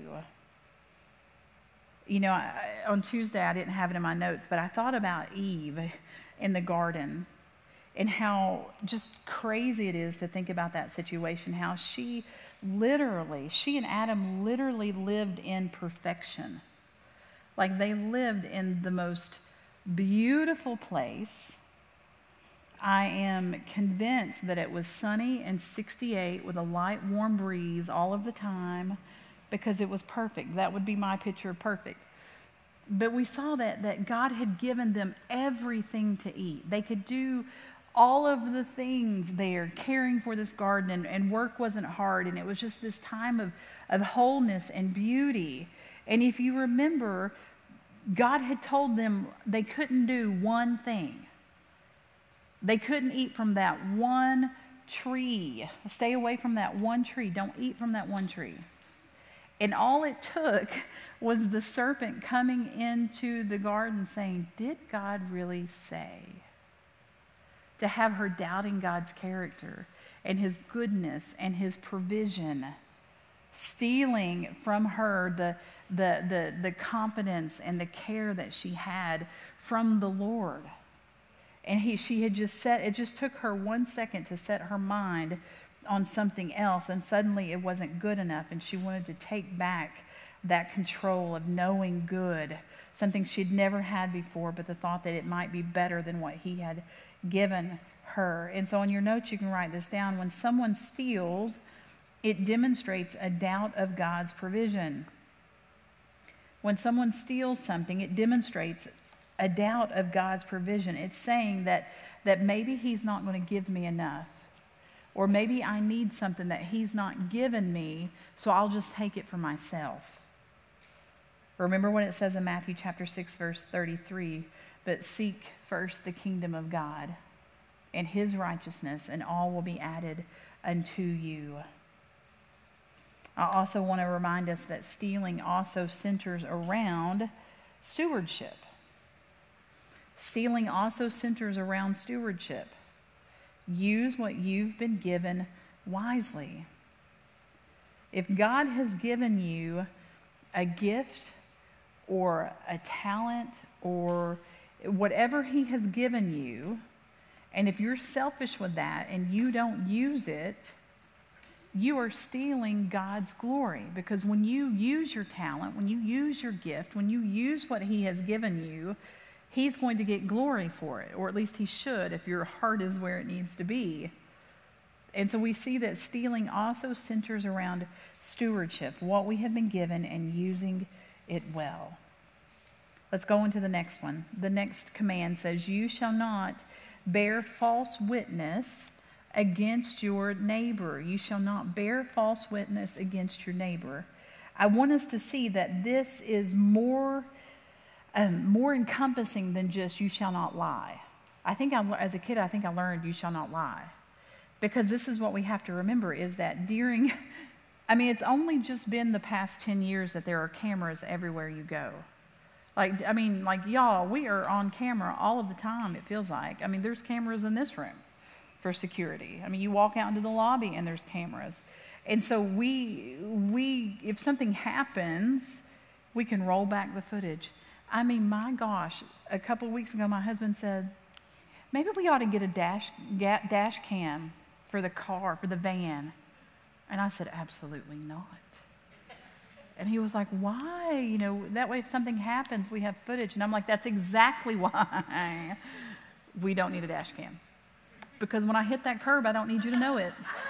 You know, I, on Tuesday I didn't have it in my notes, but I thought about Eve in the garden and how just crazy it is to think about that situation, how she literally, she and Adam literally lived in perfection. Like they lived in the most beautiful place. I am convinced that it was sunny and sixty-eight with a light, warm breeze all of the time, because it was perfect. That would be my picture of perfect. But we saw that, that God had given them everything to eat. They could do all of the things there, caring for this garden, and, and work wasn't hard, and it was just this time of, of wholeness and beauty. And if you remember, God had told them they couldn't do one thing. They couldn't eat from that one tree. Stay away from that one tree. Don't eat from that one tree. And all it took was the serpent coming into the garden saying, did God really say? To have her doubting God's character and his goodness and his provision, stealing from her the, the, the, the confidence and the care that she had from the Lord. And he, she had just set, it just took her one second to set her mind on something else, and suddenly it wasn't good enough, and she wanted to take back that control of knowing good, something she'd never had before, but the thought that it might be better than what he had given her. And so on your notes, you can write this down. When someone steals, it demonstrates a doubt of God's provision. When someone steals something, it demonstrates a doubt of God's provision. It's saying that, that maybe he's not going to give me enough. Or maybe I need something that he's not given me, so I'll just take it for myself. Remember what it says in Matthew chapter six, verse thirty-three, but seek first the kingdom of God and his righteousness, and all will be added unto you. I also want to remind us that stealing also centers around stewardship. Stealing also centers around stewardship. Use what you've been given wisely. If God has given you a gift or a talent or whatever he has given you, and if you're selfish with that and you don't use it, you are stealing God's glory. Because when you use your talent, when you use your gift, when you use what he has given you, he's going to get glory for it, or at least he should if your heart is where it needs to be. And so we see that stealing also centers around stewardship, what we have been given and using it well. Let's go into the next one. The next command says, you shall not bear false witness against your neighbor. You shall not bear false witness against your neighbor. I want us to see that this is more Um, more encompassing than just you shall not lie. I think I, as a kid, I think I learned you shall not lie. Because this is what we have to remember is that during, I mean, it's only just been the past ten years that there are cameras everywhere you go. Like, I mean, like y'all, we are on camera all of the time, it feels like. I mean, there's cameras in this room for security. I mean, you walk out into the lobby and there's cameras. And so we, we, if something happens, we can roll back the footage. I mean, my gosh, a couple of weeks ago, my husband said, maybe we ought to get a dash, dash cam for the car, for the van. And I said, absolutely not. And he was like, why? You know, that way if something happens, we have footage. And I'm like, that's exactly why we don't need a dash cam. Because when I hit that curb, I don't need you to know it.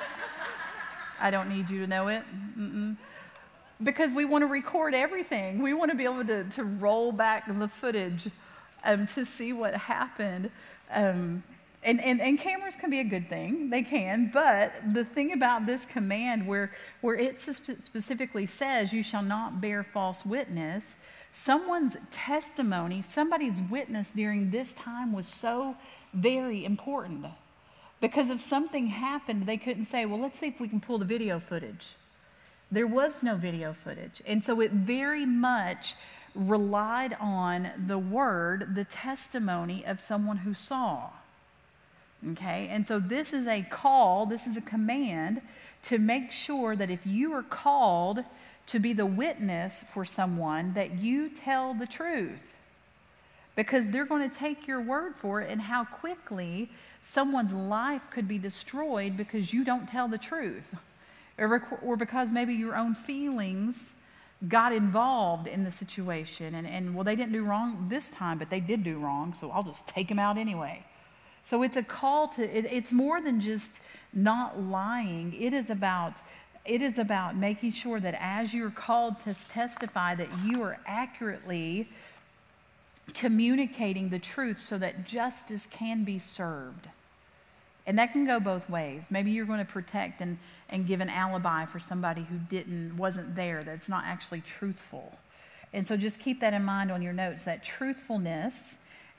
I don't need you to know it. Mm-mm. Because we want to record everything. We want to be able to, to roll back the footage um, to see what happened. Um, and, and, and cameras can be a good thing. They can. But the thing about this command where, where it specifically says you shall not bear false witness, someone's testimony, somebody's witness during this time was so very important. Because if something happened, they couldn't say, well, let's see if we can pull the video footage. There was no video footage. And so it very much relied on the word, the testimony of someone who saw. Okay? And so this is a call, this is a command to make sure that if you are called to be the witness for someone, that you tell the truth. Because they're going to take your word for it, and how quickly someone's life could be destroyed because you don't tell the truth. Or, or because maybe your own feelings got involved in the situation. And, and, well, they didn't do wrong this time, but they did do wrong, so I'll just take them out anyway. So it's a call to, it, it's more than just not lying. It is about, it is about making sure that as you're called to testify, that you are accurately communicating the truth so that justice can be served. And that can go both ways. Maybe you're going to protect and, and give an alibi for somebody who didn't, wasn't there, that's not actually truthful. And so just keep that in mind on your notes, that truthfulness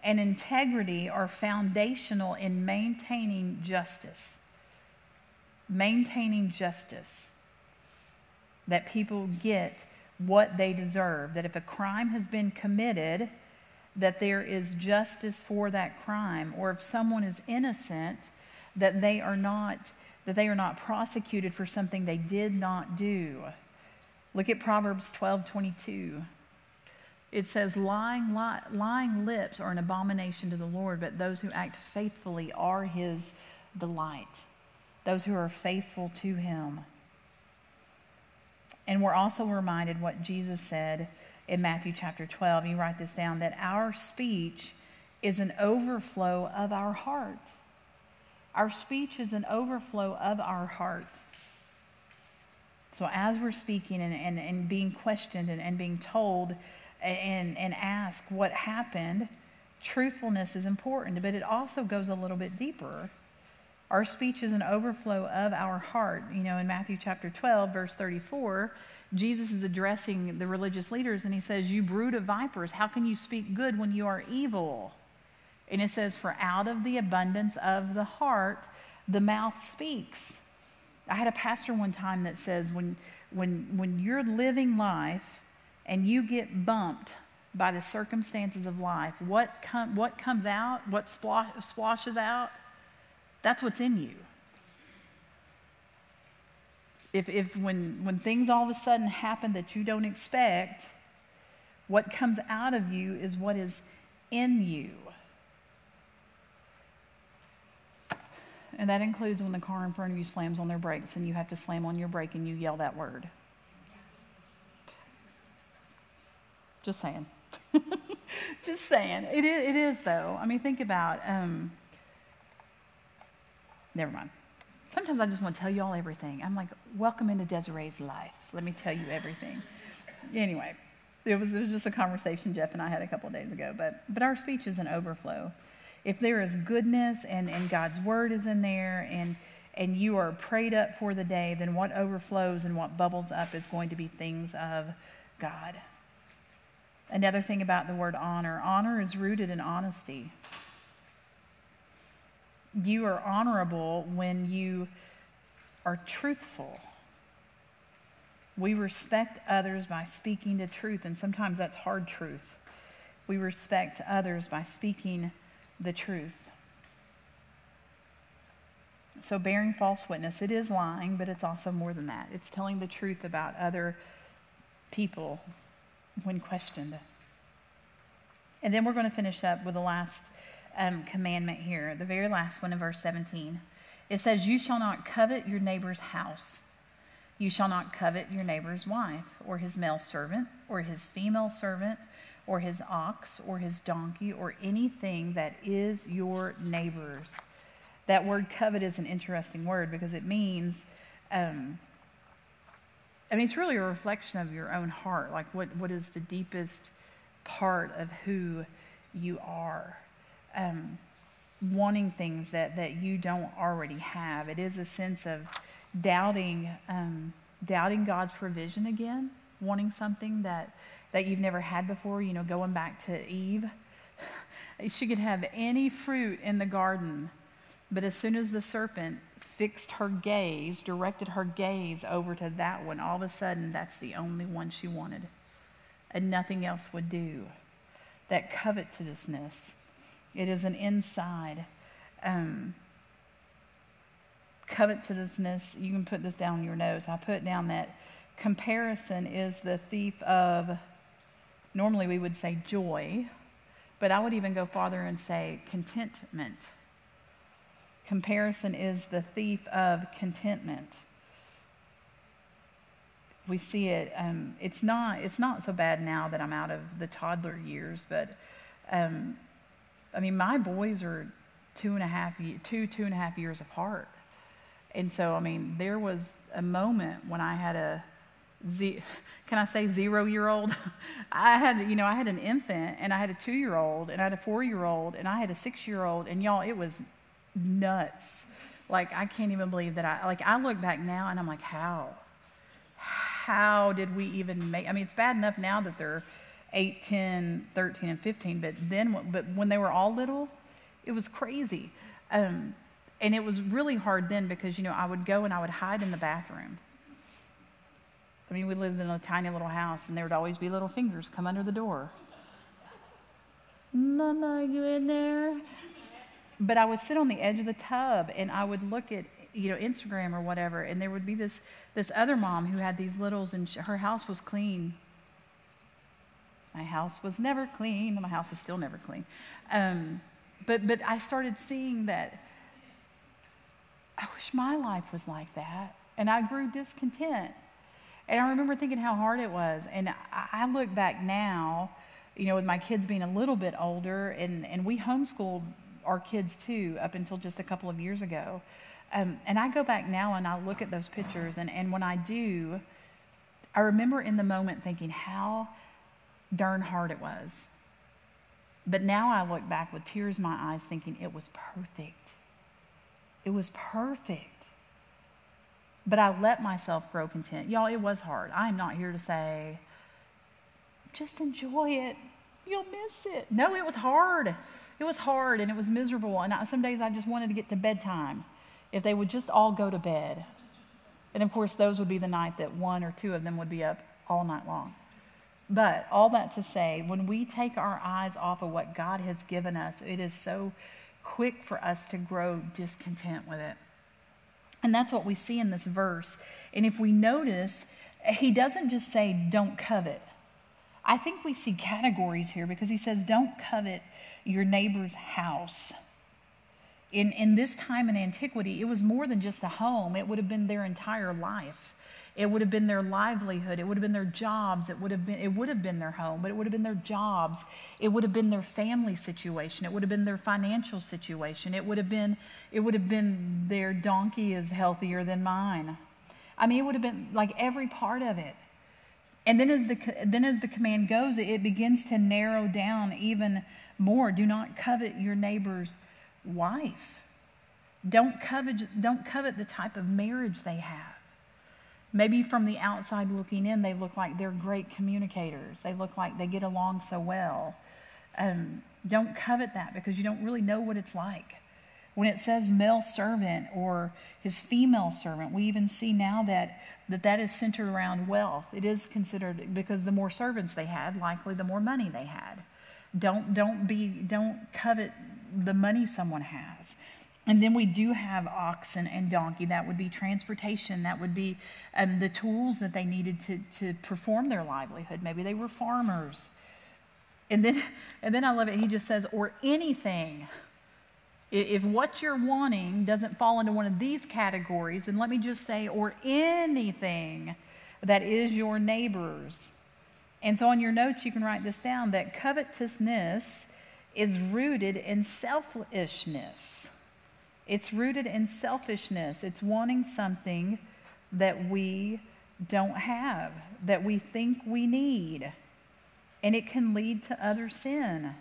and integrity are foundational in maintaining justice. Maintaining justice. That people get what they deserve. That if a crime has been committed, that there is justice for that crime. Or if someone is innocent, that they are not, that they are not prosecuted for something they did not do. Look at Proverbs twelve twenty-two. It says, lying, li- lying lips are an abomination to the Lord, but those who act faithfully are his delight. Those who are faithful to him. And we're also reminded what Jesus said in Matthew chapter twelve. You write this down, that our speech is an overflow of our heart. Our speech is an overflow of our heart. So as we're speaking and, and, and being questioned and, and being told and, and asked what happened, truthfulness is important, but it also goes a little bit deeper. Our speech is an overflow of our heart. You know, in Matthew chapter twelve, verse thirty-four, Jesus is addressing the religious leaders and he says, you brood of vipers, how can you speak good when you are evil? And it says, for out of the abundance of the heart, the mouth speaks. I had a pastor one time that says, when, when, when you're living life and you get bumped by the circumstances of life, what, com- what comes out, what splosh- splashes out, that's what's in you. If, if when, when things all of a sudden happen that you don't expect, what comes out of you is what is in you. And that includes when the car in front of you slams on their brakes and you have to slam on your brake and you yell that word. Just saying. Just saying. It is, it is, though. I mean, think about, um, never mind. Sometimes I just want to tell you all everything. I'm like, welcome into Desiree's life. Let me tell you everything. Anyway, it was, it was just a conversation Jeff and I had a couple of days ago. But, but our speech is an overflow. If there is goodness and, and God's word is in there and, and you are prayed up for the day, then what overflows and what bubbles up is going to be things of God. Another thing about the word honor, honor is rooted in honesty. You are honorable when you are truthful. We respect others by speaking the truth, and sometimes that's hard truth. We respect others by speaking the truth. So bearing false witness, it is lying, but it's also more than that. It's telling the truth about other people when questioned. And then we're going to finish up with the last um, commandment here, the very last one in verse seventeen. It says, you shall not covet your neighbor's house. You shall not covet your neighbor's wife, or his male servant, or his female servant, or his ox, or his donkey, or anything that is your neighbor's. That word covet is an interesting word because it means, um, I mean, it's really a reflection of your own heart. Like what, what is the deepest part of who you are? Um, wanting things that, that you don't already have. It is a sense of doubting, um, doubting God's provision again, wanting something that that you've never had before, you know, going back to Eve. She could have any fruit in the garden, but as soon as the serpent fixed her gaze, directed her gaze over to that one, all of a sudden that's the only one she wanted, and nothing else would do. That covetousness, it is an inside. Um, covetousness, you can put this down in your notes. I put down that comparison is the thief of, normally we would say joy, but I would even go farther and say contentment. Comparison is the thief of contentment. We see it, um, it's not it's not so bad now that I'm out of the toddler years, but um, I mean, my boys are two and a half, two, two and a half years apart. And so, I mean, there was a moment when I had a, Z, can I say zero-year-old? I had, you know, I had an infant, and I had a two-year-old, and I had a four-year-old, and I had a six-year-old, and y'all, it was nuts. Like, I can't even believe that I, like, I look back now, and I'm like, how? How did we even make, I mean, it's bad enough now that they're eight, ten, thirteen, and fifteen. But then, but when they were all little, it was crazy. Um, and it was really hard then because, you know, I would go and I would hide in the bathroom. I mean, we lived in a tiny little house, and there would always be little fingers come under the door. Mama, are you in there? But I would sit on the edge of the tub, and I would look at, you know, Instagram or whatever, and there would be this this other mom who had these littles, and she, her house was clean. My house was never clean. My house is still never clean. Um, but but I started seeing that I wish my life was like that, and I grew discontent. And I remember thinking how hard it was. And I, I look back now, you know, with my kids being a little bit older, and, and we homeschooled our kids too up until just a couple of years ago. Um, and I go back now and I look at those pictures, and, and when I do, I remember in the moment thinking how darn hard it was. But now I look back with tears in my eyes thinking it was perfect. It was perfect. But I let myself grow content. Y'all, it was hard. I'm not here to say, just enjoy it. You'll miss it. No, it was hard. It was hard and it was miserable. And I, some days I just wanted to get to bedtime. If they would just all go to bed. And of course, those would be the night that one or two of them would be up all night long. But all that to say, when we take our eyes off of what God has given us, it is so quick for us to grow discontent with it. And that's what we see in this verse. And if we notice, he doesn't just say, don't covet. I think we see categories here because he says, don't covet your neighbor's house. In, in this time in antiquity, it was more than just a home. It would have been their entire life. It would have been their livelihood. It would have been their jobs. It would have been, it would have been their home, but it would have been their jobs. It would have been their family situation. It would have been their financial situation. It would have been, it would have been their donkey is healthier than mine. I mean, it would have been like every part of it. And then as the, then as the command goes, it begins to narrow down even more. Do not covet your neighbor's wife. Don't covet, don't covet the type of marriage they have. Maybe from the outside looking in, they look like they're great communicators. They look like they get along so well. Um, don't covet that because you don't really know what it's like. When it says male servant or his female servant, we even see now that that, that is centered around wealth. It is considered because the more servants they had, likely the more money they had. Don't don't be don't covet the money someone has. And then we do have oxen and donkey. That would be transportation. That would be um, the tools that they needed to, to perform their livelihood. Maybe they were farmers. And then, and then I love it. He just says, or anything. If what you're wanting doesn't fall into one of these categories, then let me just say, or anything that is your neighbor's. And so on your notes, you can write this down, that covetousness is rooted in selfishness. It's rooted in selfishness. It's wanting something that we don't have, that we think we need. And it can lead to other sin.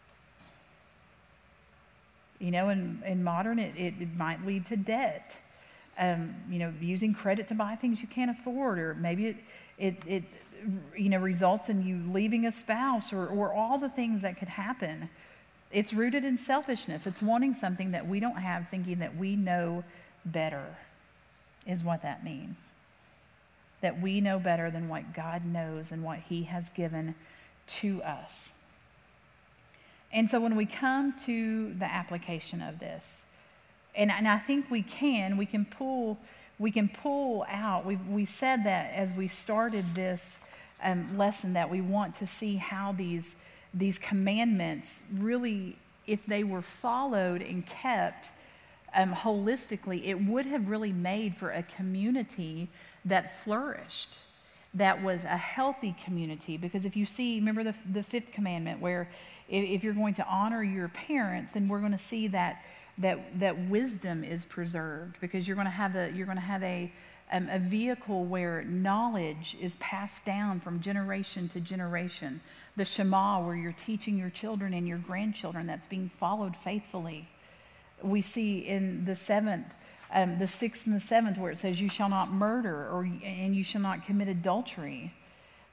You know, in, in modern, it, it, it might lead to debt. Um, you know, using credit to buy things you can't afford, or maybe it, it, it you know, results in you leaving a spouse, or, or all the things that could happen. It's rooted in selfishness. It's wanting something that we don't have, thinking that we know better, is what that means. That we know better than what God knows and what he has given to us. And so when we come to the application of this, and, and I think we can, we can pull, we can pull out, we we said that as we started this um, lesson that we want to see how these These commandments really, if they were followed and kept um, holistically, it would have really made for a community that flourished, that was a healthy community. Because if you see, remember the, the fifth commandment, where if, if you're going to honor your parents, then we're going to see that that that wisdom is preserved, because you're going to have a you're going to have a Um, a vehicle where knowledge is passed down from generation to generation. The Shema, where you're teaching your children and your grandchildren, that's being followed faithfully. We see in the seventh, um, the sixth and the seventh, where it says, you shall not murder, or and you shall not commit adultery.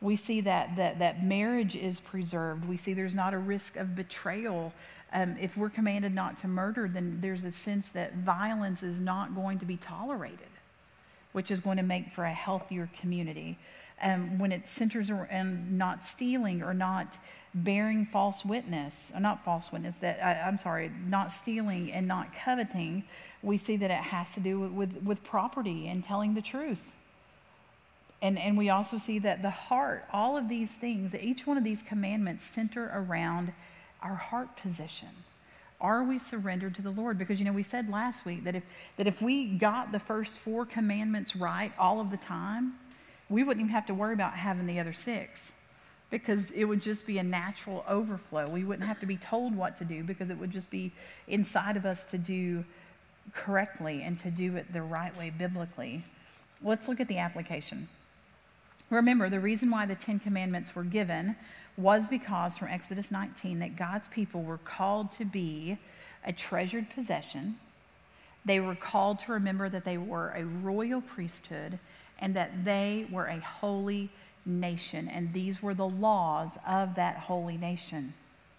We see that, that, that marriage is preserved. We see there's not a risk of betrayal. Um, if we're commanded not to murder, then there's a sense that violence is not going to be tolerated, which is going to make for a healthier community. Um, when it centers around not stealing or not bearing false witness, or not false witness, that I, I'm sorry, not stealing and not coveting, we see that it has to do with, with, with property and telling the truth. And, and we also see that the heart, all of these things, that each one of these commandments center around our heart position. Are we surrendered to the Lord? Because, you know, we said last week that if, that if we got the first four commandments right all of the time, we wouldn't even have to worry about having the other six, because it would just be a natural overflow. We wouldn't have to be told what to do, because it would just be inside of us to do correctly and to do it the right way biblically. Let's look at the application. Remember, the reason why the Ten Commandments were given was because, from Exodus nineteen, that God's people were called to be a treasured possession. They were called to remember that they were a royal priesthood and that they were a holy nation. And these were the laws of that holy nation.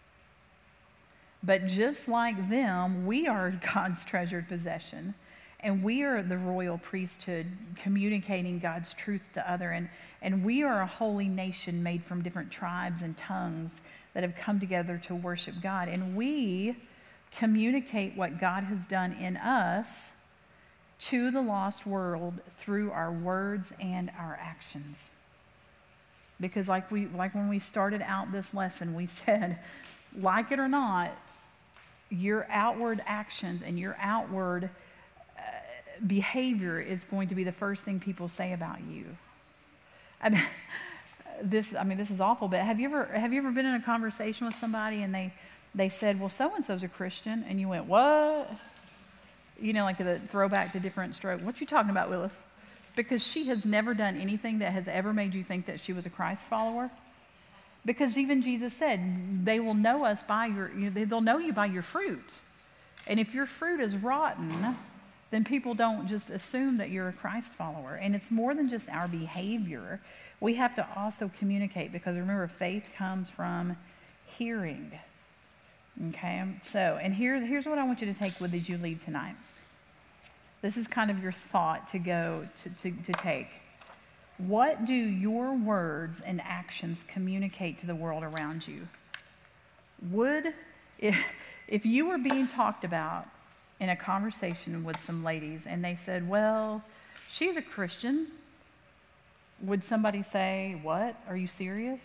But just like them, we are God's treasured possession. And we are the royal priesthood communicating God's truth to others. And, and we are a holy nation made from different tribes and tongues that have come together to worship God. And we communicate what God has done in us to the lost world through our words and our actions. Because like we like when we started out this lesson, we said, like it or not, your outward actions and your outward behavior is going to be the first thing people say about you. I mean, this, I mean, this is awful, but have you ever, have you ever been in a conversation with somebody and they, they said, well, so-and-so's a Christian, and you went, what? You know, like the throwback to Different Stroke. What you talking about, Willis? Because she has never done anything that has ever made you think that she was a Christ follower. Because even Jesus said, they will know us by your, you know, they'll know you by your fruit. And if your fruit is rotten, then people don't just assume that you're a Christ follower. And it's more than just our behavior. We have to also communicate, because remember, faith comes from hearing. Okay, so, and here's, here's what I want you to take with as you leave tonight. This is kind of your thought to go, to, to, to take. What do your words and actions communicate to the world around you? Would, if, if you were being talked about in a conversation with some ladies and they said, well, she's a Christian, would somebody say, what? Are you serious?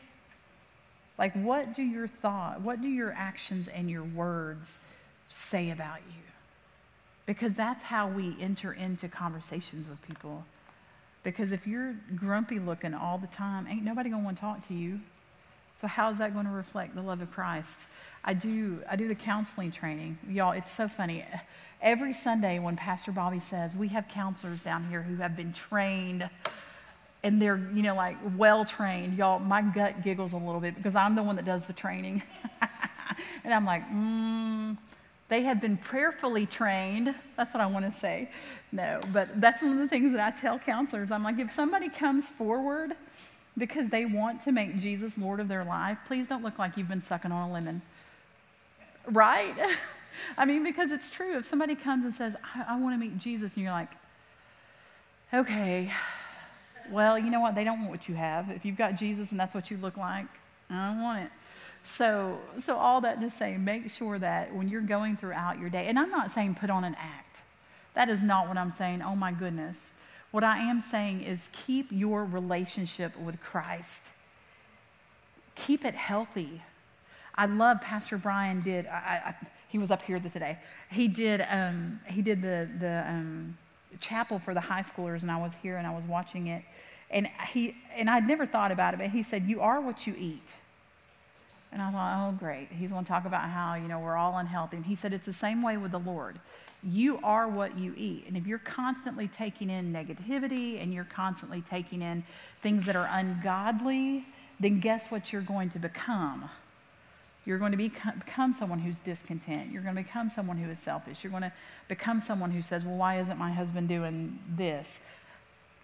Like, what do your thought, what do your actions and your words say about you? Because that's how we enter into conversations with people. Because if you're grumpy looking all the time, ain't nobody gonna want to talk to you. So how is that going to reflect the love of Christ? I do, I do the counseling training. Y'all, it's so funny. Every Sunday when Pastor Bobby says, we have counselors down here who have been trained, and they're, you know, like well-trained. Y'all, my gut giggles a little bit because I'm the one that does the training. And I'm like, mm, they have been prayerfully trained. That's what I want to say. No, but that's one of the things that I tell counselors. I'm like, if somebody comes forward because they want to make Jesus Lord of their life, please don't look like you've been sucking on a lemon. Right? I mean, because it's true. If somebody comes and says, I, I want to meet Jesus, and you're like, okay, well, you know what? They don't want what you have. If you've got Jesus and that's what you look like, I don't want it. So, so all that to say, make sure that when you're going throughout your day, and I'm not saying put on an act. That is not what I'm saying. Oh my goodness. What I am saying is keep your relationship with Christ. Keep it healthy. I love Pastor Brian did, I, I, he was up here today. He did, um, he did the, the um, chapel for the high schoolers, and I was here and I was watching it. And he, and I'd never thought about it, but he said, you are what you eat. And I thought, oh, great. He's going to talk about how, you know, we're all unhealthy. And he said, it's the same way with the Lord. You are what you eat. And if you're constantly taking in negativity and you're constantly taking in things that are ungodly, then guess what you're going to become? You're going to become, become someone who's discontent. You're going to become someone who is selfish. You're going to become someone who says, well, why isn't my husband doing this?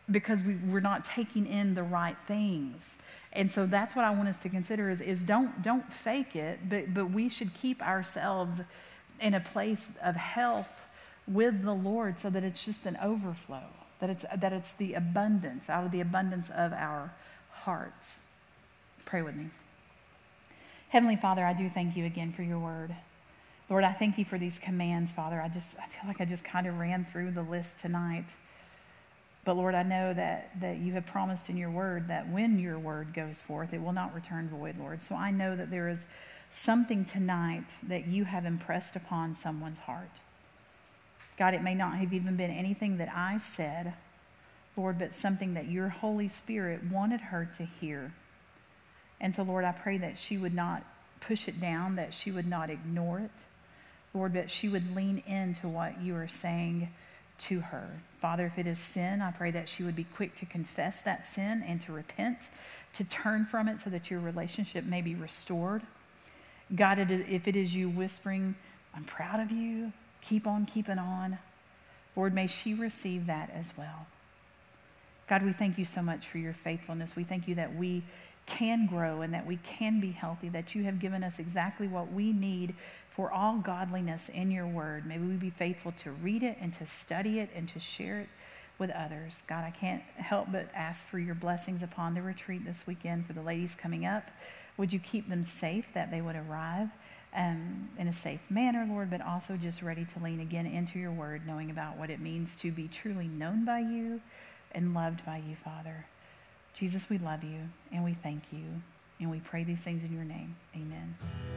because we, we're not taking in the right things. And so that's what I want us to consider is, is don't, don't fake it, but, but we should keep ourselves in a place of health with the Lord so that it's just an overflow, that it's, that it's the abundance, out of the abundance of our hearts. Pray with me. Heavenly Father, I do thank you again for your word. Lord, I thank you for these commands, Father. I just, I feel like I just kind of ran through the list tonight. But Lord, I know that, that you have promised in your word that when your word goes forth, it will not return void, Lord. So I know that there is something tonight that you have impressed upon someone's heart. God, it may not have even been anything that I said, Lord, but something that your Holy Spirit wanted her to hear. And so, Lord, I pray that she would not push it down, that she would not ignore it, Lord, but she would lean into what you are saying to her. Father, if it is sin, I pray that she would be quick to confess that sin and to repent, to turn from it so that your relationship may be restored. God, if it is you whispering, I'm proud of you, keep on keeping on, Lord, may she receive that as well. God, we thank you so much for your faithfulness. We thank you that we can grow and that we can be healthy, that you have given us exactly what we need for all godliness in your word. May we be faithful to read it and to study it and to share it with others. God, I can't help but ask for your blessings upon the retreat this weekend for the ladies coming up. Would you keep them safe, that they would arrive um, in a safe manner, Lord, but also just ready to lean again into your word, knowing about what it means to be truly known by you and loved by you, Father. Jesus, we love you and we thank you and we pray these things in your name. Amen.